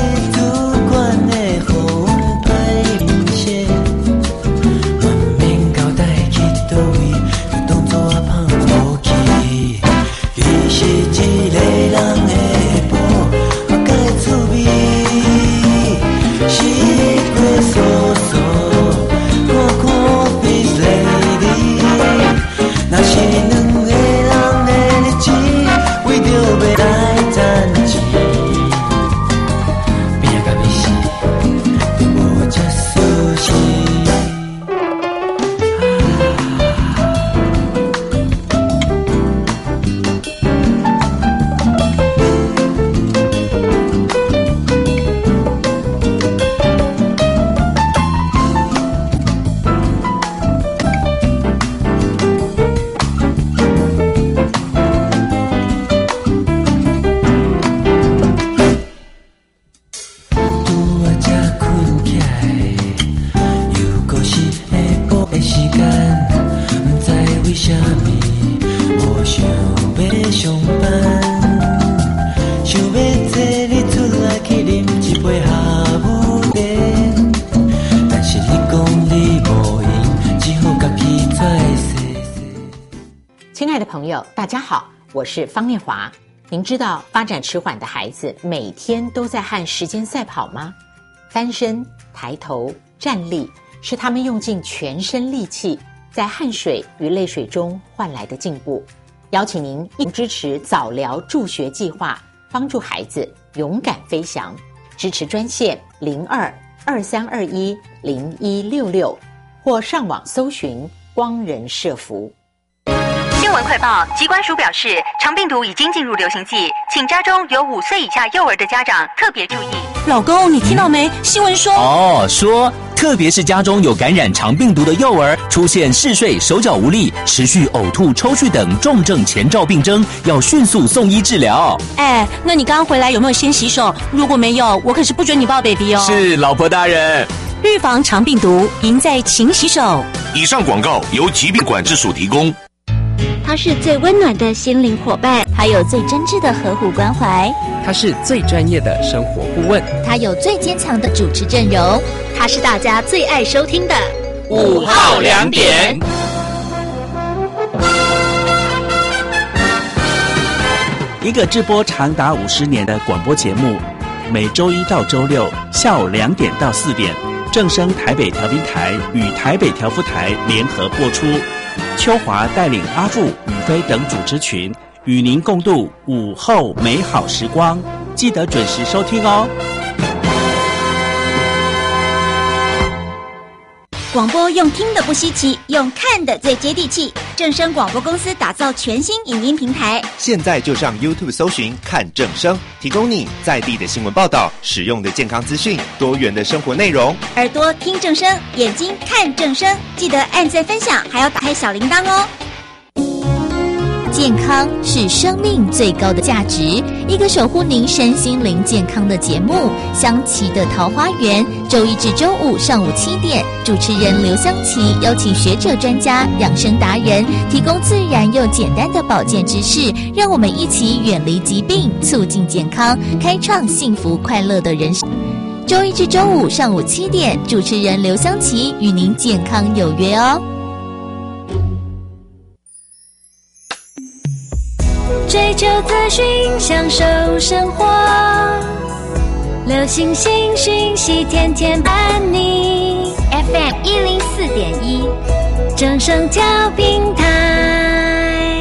大家好，我是方念华。您知道发展迟缓的孩子每天都在和时间赛跑吗？翻身、抬头、站立，是他们用尽全身力气，在汗水与泪水中换来的进步。邀请您一同支持早疗助学计划，帮助孩子勇敢飞翔。支持专线零二二三二一零一六六，或上网搜寻光人社福。 新闻快报，疾管署表示，肠病毒已经进入流行季，请家中有五岁以下幼儿的家长特别注意。 老公，你听到没？新闻说哦，说特别是家中有感染肠病毒的幼儿，出现嗜睡、手脚无力、持续呕吐、抽搐等重症前兆病征，要迅速送医治疗。 哎，那你刚刚回来有没有先洗手？如果没有，我可是不准你抱 baby 哦。 是，老婆大人。 预防肠病毒，赢在勤洗手。 以上广告由疾病管制署提供。 他是最温暖的心灵伙伴， 他有最真挚的呵护关怀， 他是最专业的生活顾问， 他有最坚强的主持阵容， 他是大家最爱收听的午后两点。 一个直播长达五十年的广播节目，每周一到周六下午两点到四点，正声台北调频台与台北调夫台联合播出。秋华带领阿富、宇飞等主持群与您共度午后美好时光，记得准时收听哦。 广播用听的不稀奇，用看的最接地气。正声广播公司打造全新影音平台， 现在就上 YouTube 搜寻看正声，提供你在地的新闻报道、实用的健康资讯、多元的生活内容。 耳朵听正声，眼睛看正声，记得按赞分享，还要打开小铃铛哦。 健康是生命最高的价值，一个守护您身心灵健康的节目《香琪的桃花源》，周一至周五上午七点，主持人刘香琪邀请学者专家、养生达人，提供自然又简单的保健知识，让我们一起远离疾病，促进健康，开创幸福快乐的人生。周一至周五上午七点，主持人刘香琪与您健康有约哦。 追求资讯，享受生活，流行新讯息，天天伴你。F M 一零四点一，正声调频台。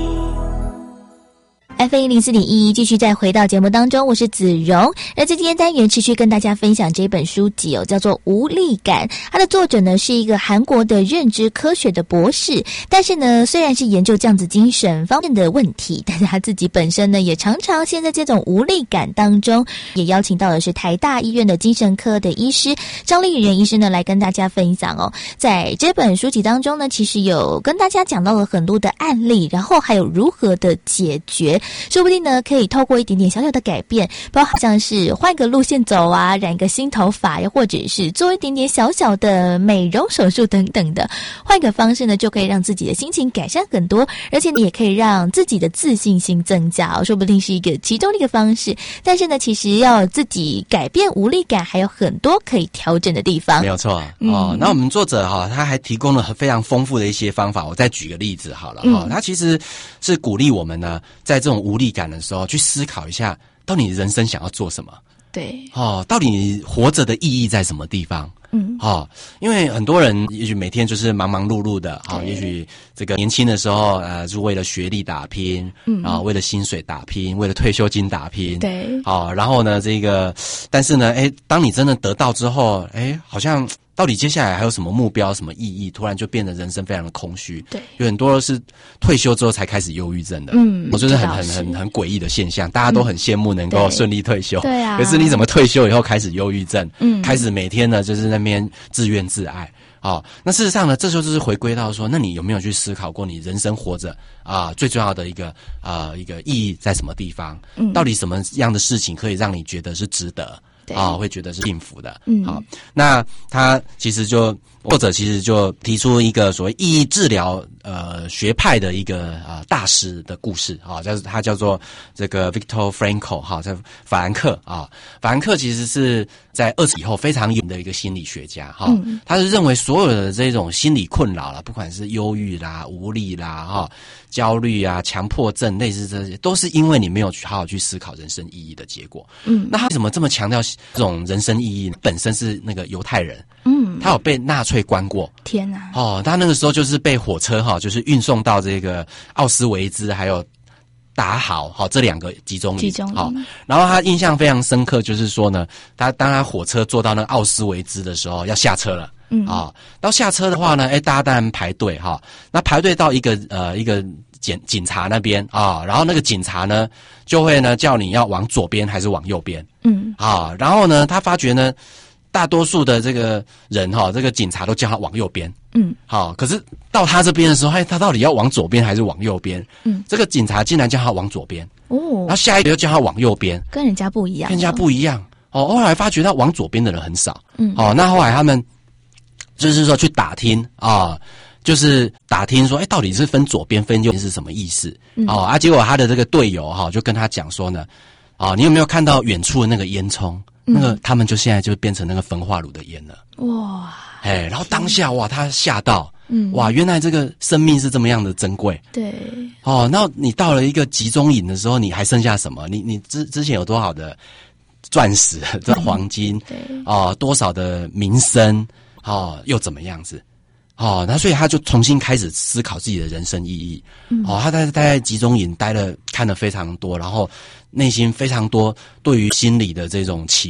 F M 一零四点一，继续再回到节目当中，我是子荣。而在今天单元持续跟大家分享这本书籍哦，叫做《无力感》。它的作者呢是一个韩国的认知科学的博士，但是呢，虽然是研究这样子精神方面的问题，但是他自己本身呢也常常陷在这种无力感当中。也邀请到的是台大医院的精神科的医师张立仁医师呢来跟大家分享哦。在这本书籍当中呢，其实有跟大家讲到了很多的案例，然后还有如何的解决。说不定呢可以透过一点点小小的改变，包括像是换个路线走啊，染个新头发，又或者是做一点点小小的美容手术等等的，换个方式呢就可以让自己的心情改善很多，而且也可以让自己的自信心增加哦，说不定是一个其中的一个方式。但是呢其实要自己改变无力感还有很多可以调整的地方。 没有错嗯、 哦。那我们作者哈、哦、他还提供了非常丰富的一些方法，我再举个例子好了哈、哦嗯。他其实是鼓励我们呢在这种无力感的时候去思考一下，到底人生想要做什么？ 对， 哦，到底你活着的意义在什么地方？嗯，哦，因为很多人也许每天就是忙忙碌碌的，哈、哦，也许这个年轻的时候，呃，是为了学历打拼，嗯，啊，为了薪水打拼，为了退休金打拼， 对， 好、哦，然后呢，这个，但是呢，哎，当你真的得到之后，哎，好像到底接下来还有什么目标、什么意义？突然就变得人生非常的空虚。 对， 有很多是退休之后才开始忧郁症的。嗯，我觉得很很很很诡异的现象，大家都很羡慕能够顺利退休。 对啊， 可是你怎么退休以后开始忧郁症？ 嗯， 开始每天呢就是那边自怨自艾。哦，那事实上呢，这时候就是回归到说，那你有没有去思考过，你人生活着啊、呃，最重要的一个啊、呃、一个意义在什么地方？嗯，到底什么样的事情可以让你觉得是值得？啊、哦，会觉得是幸福的。嗯，好，那他其实就作者其实就提出一个所谓意义治疗呃学派的一个啊、呃、大师的故事啊，叫、哦、他叫做这个 Viktor Frankl 哈、哦，在法兰克啊，法兰克其实是在二次以后非常有名的一个心理学家哈、哦嗯，他是认为所有的这种心理困扰啦，不管是忧郁啦、无力啦、哈、哦、焦虑啊、强迫症，类似这些，都是因为你没有去好好去思考人生意义的结果。嗯，那他为什么这么强调这种人生意义？本身是那个犹太人，嗯，他有被纳粹关过。 天哪！ 哦，他那个时候就是被火车哈、哦，就是运送到这个奥斯维兹还有达豪哈、哦、这两个集中营。 集中营。 好、哦，然后他印象非常深刻，就是说呢，他当他火车坐到那个奥斯维兹的时候，要下车了。嗯啊、哦，到下车的话呢，哎，大家当然排队哈、哦。那排队到一个呃一个警警察那边啊、哦，然后那个警察呢就会呢叫你要往左边还是往右边。嗯啊，然后呢，他发觉呢，大多数的这个人哈、哦，这个警察都叫他往右边。嗯，好，可是到他这边的时候，哎，他到底要往左边还是往右边？嗯，这个警察竟然叫他往左边。哦，然后下一个又叫他往右边， 跟人家不一样， 跟人家不一样。哦，后来发觉他往左边的人很少。嗯，哦，那后来他们就是说去打听啊。就是打听说，哎，到底是分左边分右边是什么意思？嗯、哦啊，结果他的这个队友哈、哦、就跟他讲说呢，啊、哦，你有没有看到远处的那个烟囱？嗯、那个他们就现在就变成那个焚化炉的烟了。哇！哎，然后当下哇，他吓到，嗯，哇，原来这个生命是这么样的珍贵。 对。 哦，那你到了一个集中营的时候，你还剩下什么？你你之之前有多少的钻石、这黄金？对。哦，多少的名声？哦，又怎么样子？哦，那所以他就重新开始思考自己的人生意义。嗯、哦，他在待在集中营待了看了非常多，然后内心非常多对于心理的这种启发。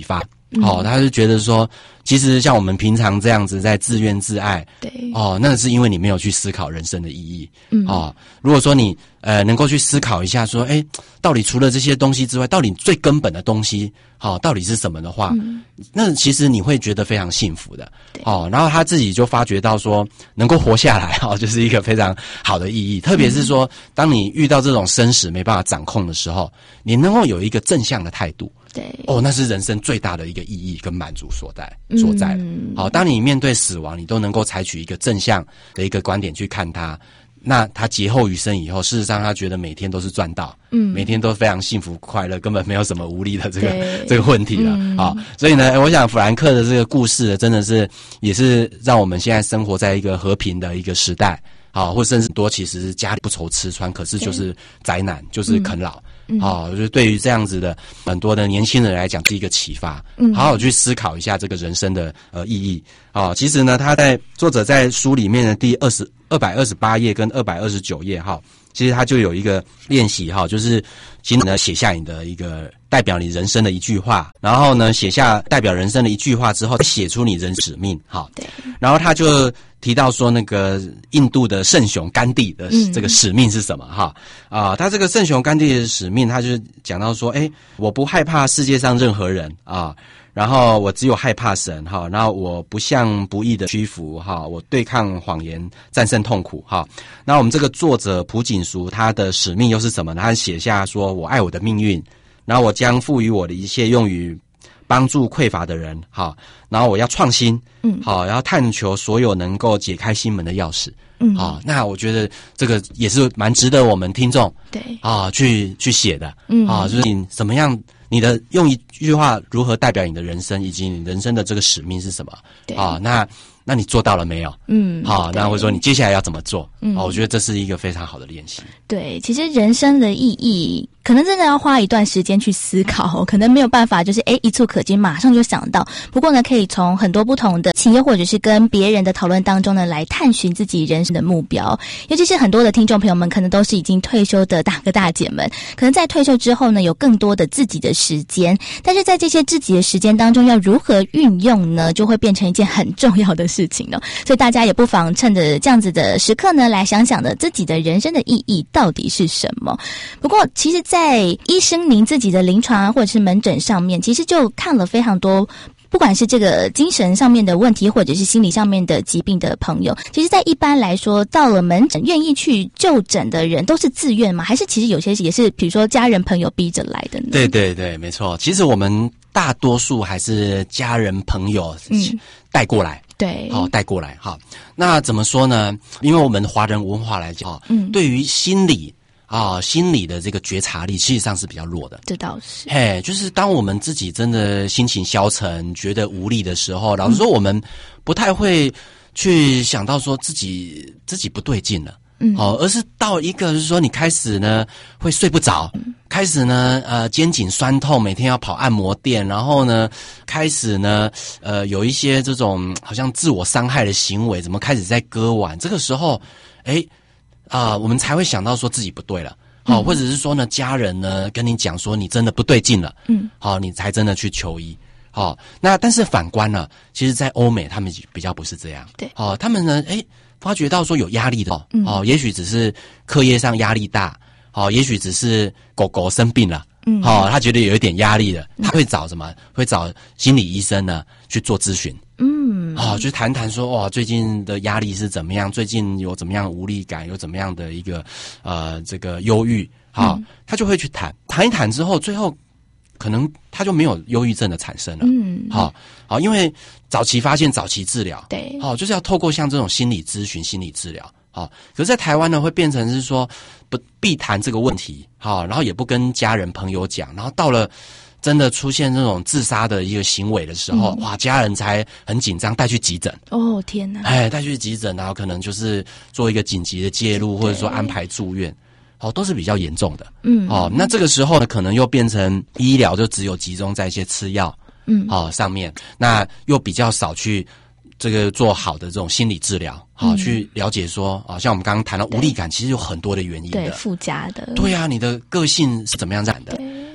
哦，他就觉得说，其实像我们平常这样子在自怨自艾， 对， 哦，那是因为你没有去思考人生的意义。 嗯， 哦，如果说你呃能够去思考一下，说，哎，到底除了这些东西之外，到底最根本的东西，好、哦，到底是什么的话，嗯，那其实你会觉得非常幸福的。哦，然后他自己就发觉到说，能够活下来，哦，就是一个非常好的意义。特别是说，当你遇到这种生死没办法掌控的时候，你能够有一个正向的态度。 对， 哦，那是人生最大的一个意义跟满足所在所在。 嗯， 好，当你面对死亡，你都能够采取一个正向的一个观点去看它，那他劫后余生以后，事实上他觉得每天都是赚到，嗯，每天都非常幸福快乐，根本没有什么无力的这个这个问题了。嗯，好，所以呢，我想弗兰克的这个故事真的是也是让我们现在生活在一个和平的一个时代。好，或甚至多其实家里不愁吃穿，可是就是灾难，就是啃老。嗯，好，就是对于这样子的很多的年轻人来讲是一个启发。嗯，好好去思考一下这个人生的呃意义。啊，其实呢，他在作者在书里面的第二十二百二十八页跟二百二十九页哈，其实他就有一个练习哈，就是请你呢写下你的一个代表你人生的一句话，然后呢写下代表人生的一句话之后，写出你人生使命。好，对，然后他就提到说那个印度的圣雄甘地的这个使命是什么哈？啊、呃，他这个圣雄甘地的使命，他就讲到说，哎，我不害怕世界上任何人啊。然后我只有害怕神哈，然后我不向不义的屈服哈，我对抗谎言，战胜痛苦哈。那我们这个作者朴槿淑他的使命又是什么呢？他写下说，我爱我的命运，然后我将赋予我的一切用于帮助匮乏的人哈，然后我要创新，嗯，好，然后探求所有能够解开心门的钥匙，嗯，好，那我觉得这个也是蛮值得我们听众对啊去去写的，嗯，啊，就是你怎么样。你的用一句话如何代表你的人生，以及你人生的这个使命是什么？对啊，那那你做到了没有？嗯，好，那或者说你接下来要怎么做？嗯，我觉得这是一个非常好的练习。 对，其实人生的意义可能真的要花一段时间去思考，可能没有办法就是诶一触可及，马上就想到。不过呢，可以从很多不同的企业或者是跟别人的讨论当中呢，来探寻自己人生的目标。尤其是很多的听众朋友们，可能都是已经退休的大哥大姐们，可能在退休之后呢，有更多的自己的时间，但是在这些自己的时间当中，要如何运用呢，就会变成一件很重要的事情了。所以大家也不妨趁着这样子的时刻呢，来想想的自己的人生的意义到底是什么。不过，其实，在医生您自己的临床啊，或者是门诊上面，其实就看了非常多。不管是这个精神上面的问题，或者是心理上面的疾病的朋友，其实在一般来说，到了门诊愿意去就诊的人都是自愿吗？还是其实有些也是比如说家人朋友逼着来的呢？ 对对对，没错。其实我们大多数还是家人朋友带过来。嗯， 对， 好，带过来哈。那怎么说呢？因为我们华人文化来讲，嗯，对于心理啊，心理的这个觉察力，事实上是比较弱的。 这倒是。 嘿，就是当我们自己真的心情消沉、觉得无力的时候，老实说，我们不太会去想到说自己自己不对劲了。嗯，哦，而是到一个就是说，你开始呢会睡不着，嗯，开始呢呃肩颈酸痛，每天要跑按摩店，然后呢开始呢呃有一些这种好像自我伤害的行为，怎么开始在割腕？这个时候，哎啊、呃，我们才会想到说自己不对了。好、哦，或者是说呢，家人呢跟你讲说你真的不对劲了，嗯，好、哦，你才真的去求医。好、哦，那但是反观呢，其实，在欧美他们比较不是这样，对，哦，他们呢，哎。发觉到说有压力的哦，嗯、哦，也许只是课业上压力大，哦，也许只是狗狗生病了，嗯，哦，他觉得有一点压力了，他会找什么？会找心理医生呢去做咨询，嗯，哦，就谈谈说，哇，最近的压力是怎么样？最近有怎么样无力感？有怎么样的一个呃这个忧郁？好、哦，嗯、他就会去谈，谈一谈之后，最后。可能他就没有忧郁症的产生了，嗯，好，好，因为早期发现、早期治疗，对，好，就是要透过像这种心理咨询、心理治疗，好，可是，在台湾呢，会变成是说不避谈这个问题，好，然后也不跟家人朋友讲，然后到了真的出现这种自杀的一个行为的时候，嗯、哇，家人才很紧张，带去急诊， 哦，天哪， 哎，带去急诊，然后可能就是做一个紧急的介入，或者说安排住院。哦，都是比较严重的，嗯，哦，那这个时候呢，可能又变成医疗就只有集中在一些吃药，嗯，哦上面，那又比较少去这个做好的这种心理治疗，好、嗯、去了解说，啊，像我们刚刚谈到无力感，其实有很多的原因的， 对，附加的， 对啊，你的个性是怎么样染的？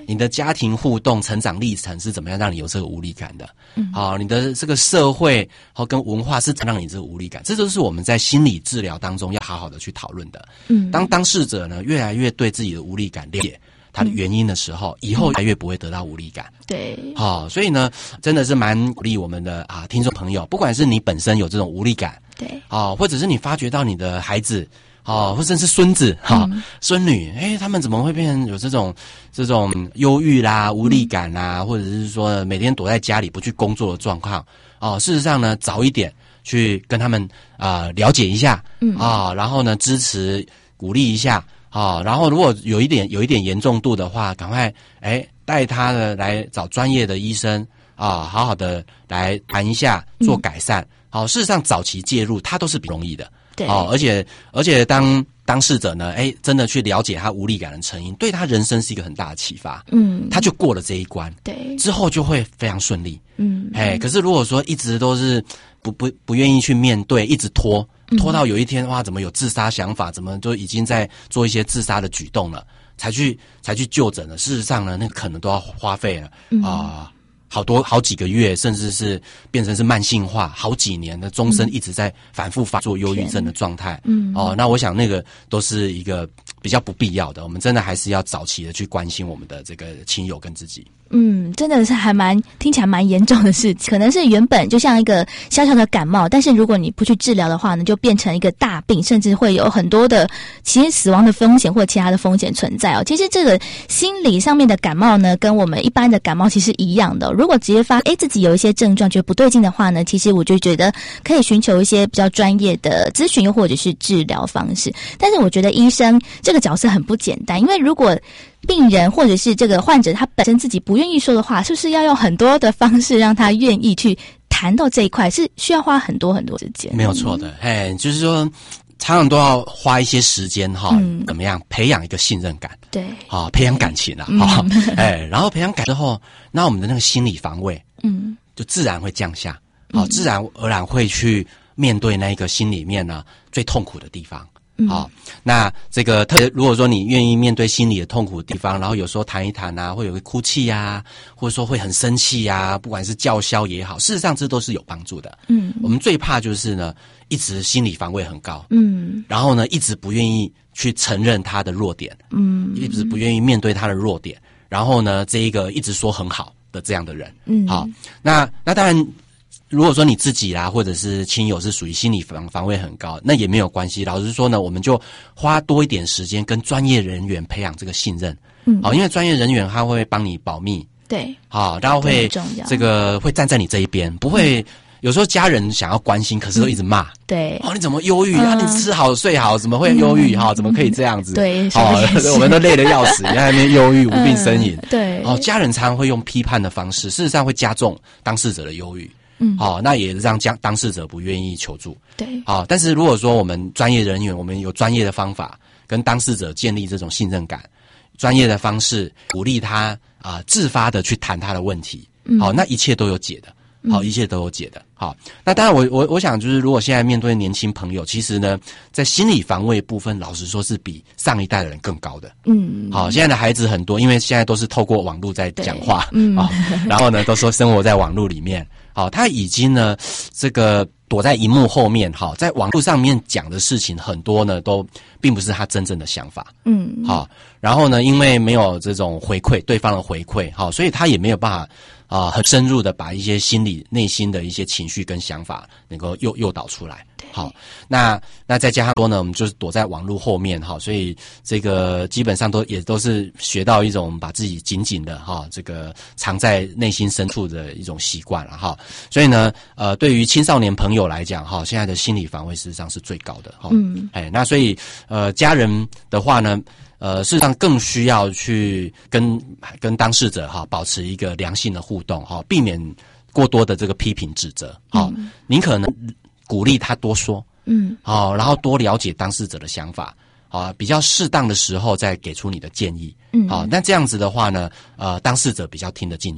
你的家庭互动、成长历程是怎么样让你有这个无力感的？嗯，好，你的这个社会和跟文化是怎么让你这个无力感？这就是我们在心理治疗当中要好好的去讨论的。嗯，当当事者呢越来越对自己的无力感了解它的原因的时候，以后越来越不会得到无力感。 对， 好、哦，所以呢，真的是蛮鼓励我们的啊听众朋友，不管是你本身有这种无力感， 对， 哦，或者是你发觉到你的孩子。哦，或者是孙子哈、哦、孙女，哎，他们怎么会变成有这种这种忧郁啦、无力感啦，或者是说每天躲在家里不去工作的状况？哦，事实上呢，早一点去跟他们啊、呃、了解一下，嗯啊、哦，然后呢支持鼓励一下啊、哦，然后如果有一点有一点严重度的话，赶快哎带他的来找专业的医生啊、哦，好好的来谈一下做改善。好、嗯哦，事实上早期介入它都是比较容易的。哦，而且而且当当事者呢，哎，真的去了解他无力感的成因，对他人生是一个很大的启发。嗯，他就过了这一关，对，之后就会非常顺利。嗯，哎，可是如果说一直都是不不不愿意去面对，一直拖，拖到有一天哇，怎么有自杀想法，怎么就已经在做一些自杀的举动了，才去才去就诊了。事实上呢，那可能都要花费了啊。嗯呃好多好几个月，甚至是变成是慢性化，好几年的终身一直在反复发作忧郁症的状态。嗯，哦，那我想那个都是一个比较不必要的，我们真的还是要早期的去关心我们的这个亲友跟自己。 嗯，真的是还蛮听起来蛮严重的事情，可能是原本就像一个小小的感冒，但是如果你不去治疗的话呢，就变成一个大病，甚至会有很多的其实死亡的风险或其他的风险存在哦。其实这个心理上面的感冒呢，跟我们一般的感冒其实一样的、哦。如果直接发诶自己有一些症状觉得不对劲的话呢，其实我就觉得可以寻求一些比较专业的咨询又或者是治疗方式。但是我觉得医生这个角色很不简单，因为如果病人或者是这个患者他本身自己不愿意说的话，是不是要用很多的方式让他愿意去谈到这一块，是需要花很多很多时间。 没有错的，哎，就是说常常都要花一些时间哈、嗯，怎么样培养一个信任感？对，啊，培养感情啊，哈、嗯，哎，然后培养感之后，那我们的那个心理防卫，嗯，就自然会降下，好、嗯，自然而然会去面对那个心里面呢最痛苦的地方。好、哦，那这个特别，如果说你愿意面对心里的痛苦的地方，然后有时候谈一谈啊，会有个哭泣呀，或者说会很生气呀，不管是叫嚣也好，事实上这都是有帮助的。嗯，我们最怕就是呢，一直心理防卫很高，嗯，然后呢，一直不愿意去承认他的弱点，嗯，一直不愿意面对他的弱点，然后呢，这一个一直说很好的这样的人，嗯，好，那那当然。如果说你自己啦，或者是亲友是属于心理防防卫很高，那也没有关系。老实说呢，我们就花多一点时间跟专业人员培养这个信任。嗯，好，因为专业人员他会帮你保密，对，好，然后会这个会站在你这一边，不会、嗯、有时候家人想要关心，可是都一直骂，嗯、对，哦，你怎么忧郁、嗯、啊？你吃好睡好，怎么会忧郁？哈、嗯，怎么可以这样子？对，哦，我们都累得要死，你在那边忧郁、无病呻吟、嗯，对，哦，家人常常会用批判的方式，事实上会加重当事者的忧郁。嗯，好、哦，那也让将当事者不愿意求助。对，好、哦，但是如果说我们专业人员，我们有专业的方法跟当事者建立这种信任感，专业的方式鼓励他啊、呃、自发的去谈他的问题，好、哦，那一切都有解的，好、哦，一切都有解的。好，那当然我我我想就是，如果现在面对年轻朋友，其实呢，在心理防卫部分，老实说是比上一代的人更高的。嗯，好，现在的孩子很多，因为现在都是透过网络在讲话，嗯，哦，然后呢，都说生活在网络里面。好，他已经呢，这个躲在荧幕后面，好，在网络上面讲的事情很多呢，都并不是他真正的想法。嗯，好，然后呢，因为没有这种回馈，对方的回馈，好，所以他也没有办法啊、呃，很深入的把一些心理、内心的一些情绪跟想法能够诱诱导出来。好，那那再加上说呢，我们就是躲在网络后面哈，所以这个基本上都也都是学到一种把自己紧紧的哈，这个藏在内心深处的一种习惯了哈。所以呢，呃，对于青少年朋友来讲哈，现在的心理防卫事实上是最高的哈。嗯，哎，那所以呃，家人的话呢，呃，事实上更需要去跟跟当事者哈保持一个良性的互动哈，避免过多的这个批评指责哈，嗯、宁可能。鼓励他多说，嗯，好、哦，然后多了解当事者的想法，啊，比较适当的时候再给出你的建议，嗯，好、哦，那这样子的话呢，呃，当事者比较听得进去，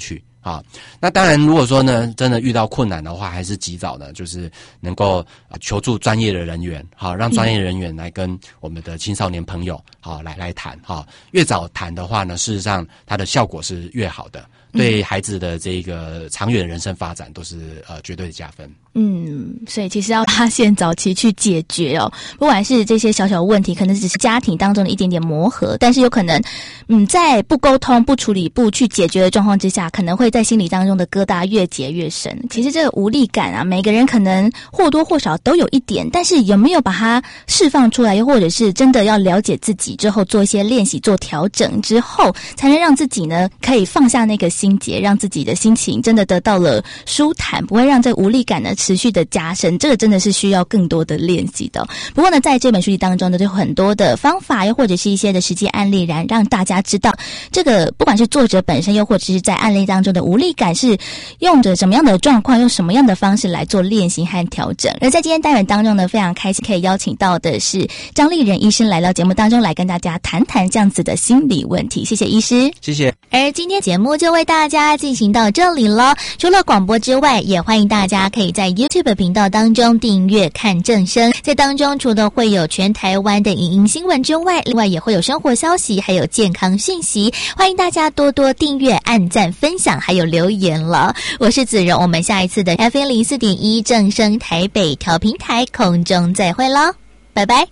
啊，那当然，如果说呢，真的遇到困难的话，还是及早呢，就是能够求助专业的人员，好，让专业人员来跟我们的青少年朋友，好，来来谈，哈，越早谈的话呢，事实上它的效果是越好的，对孩子的这个长远人生发展都是呃绝对的加分。 嗯，所以其实要发现早期去解决哦，不管是这些小小问题，可能只是家庭当中的一点点磨合，但是有可能，嗯，在不沟通、不处理、不去解决的状况之下，可能会在心理当中的疙瘩越结越深。其实这个无力感啊，每个人可能或多或少都有一点，但是有没有把它释放出来，又或者是真的要了解自己之后，做一些练习、做调整之后，才能让自己呢可以放下那个心结，让自己的心情真的得到了舒坦，不会让这无力感呢持续的加深，这个真的是需要更多的练习的。不过呢，在这本书籍当中呢，就有很多的方法，又或者是一些的实际案例，然让大家知道，这个不管是作者本身，又或者是在案例当中的无力感，是用着什么样的状况，用什么样的方式来做练习和调整。而在今天单元当中呢，非常开心可以邀请到的是张立仁医生来到节目当中，来跟大家谈谈这样子的心理问题。谢谢医师， 谢谢。 而今天节目就为大家进行到这里了。除了广播之外，也欢迎大家可以在 YouTube 频道当中订阅看正声，在当中除了会有全台湾的影音新闻之外，另外也会有生活消息，还有健康讯息，欢迎大家多多订阅、按赞、分享，还有留言了。我是子荣，我们下一次的 F M 零四点一正声台北调频台空中再会了，拜拜。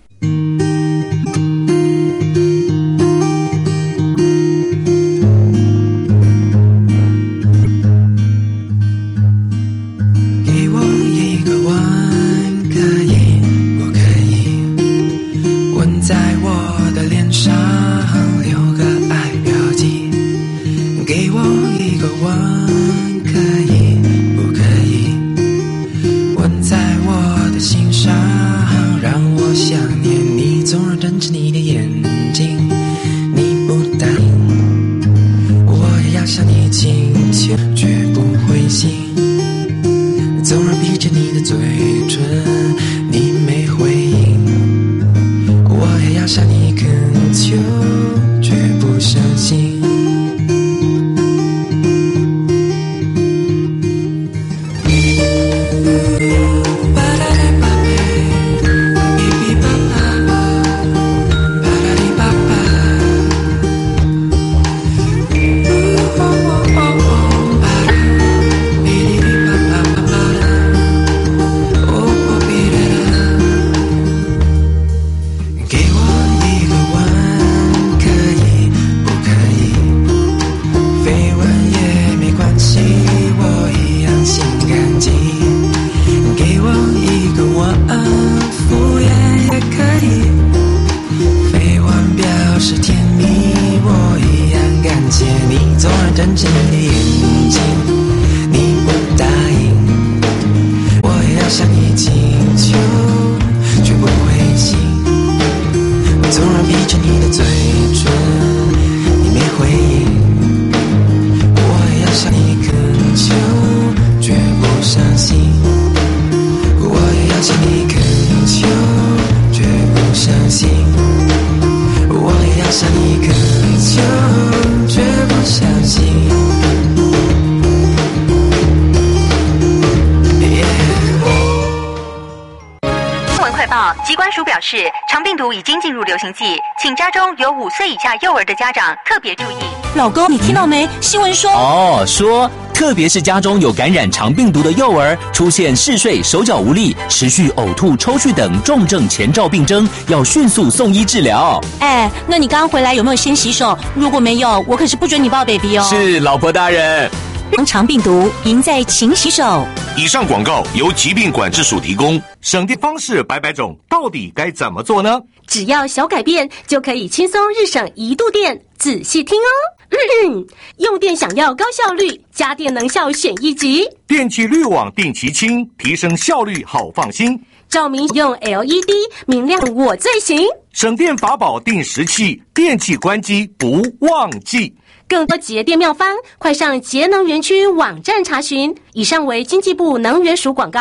疾管署表示，肠病毒已经进入流行季，请家中有五岁以下幼儿的家长特别注意。 老公，你听到没？新闻说哦，说特别是家中有感染肠病毒的幼儿，出现嗜睡、手脚无力、持续呕吐、抽搐等重症前兆病征，要迅速送医治疗。 哎，那你刚刚回来有没有先洗手？如果没有，我可是不准你抱 baby 哦。 是，老婆大人。 肠病毒赢在勤洗手。 以上广告由疾病管制署提供。省电方式百百种，到底该怎么做呢？ 只要小改变，就可以轻松日省一度电。仔细听哦。嗯、用电想要高效率，家电能效选一级。 电器滤网定期清，提升效率好放心。 照明用 L E D， 明亮我最行。 省电法宝定时器，电器关机不忘记。 更多节电妙方，快上节能园区网站查询。以上为经济部能源署广告。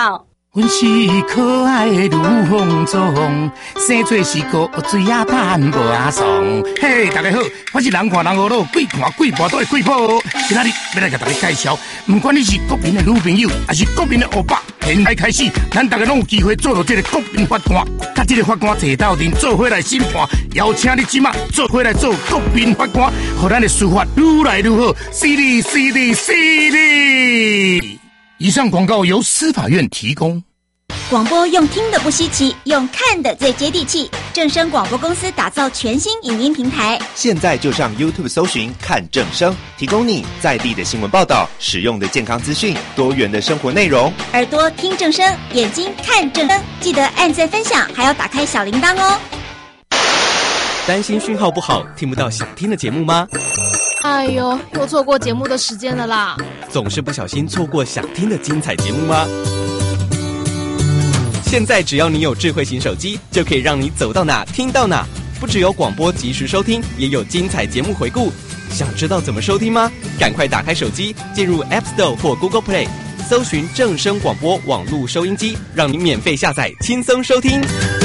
阮是可爱的女红妆，生做是个水啊盼无阿爽。嘿，大家好，我是人看人学路，鬼看鬼跋倒的鬼婆。今仔日要来给大家介绍，不管你是国民的女朋友，还是国民的欧巴，现在开始，咱大家拢有机会做到这个国民法官，甲这个法官坐斗阵做伙来审判，邀请你即马做伙来做国民法官，让咱的司法愈来愈好，犀利犀利犀利。以上广告由司法院提供。 广播用听的不稀奇，用看的最接地气。正声广播公司打造全新影音平台， 现在就上 YouTube 搜寻看正声，提供你在地的新闻报道、实用的健康资讯、多元的生活内容。 耳朵听正声，眼睛看正声，记得按赞分享，还要打开小铃铛哦。 担心讯号不好，听不到想听的节目吗？ 哎呦，又错过节目的时间了啦！ 总是不小心错过想听的精彩节目吗？现在只要你有智慧型手机，就可以让你走到哪听到哪。不只有广播及时收听，也有精彩节目回顾。想知道怎么收听吗？赶快打开手机，进入 App Store 或 Google Play， 搜寻正声广播网络收音机，让你免费下载，轻松收听。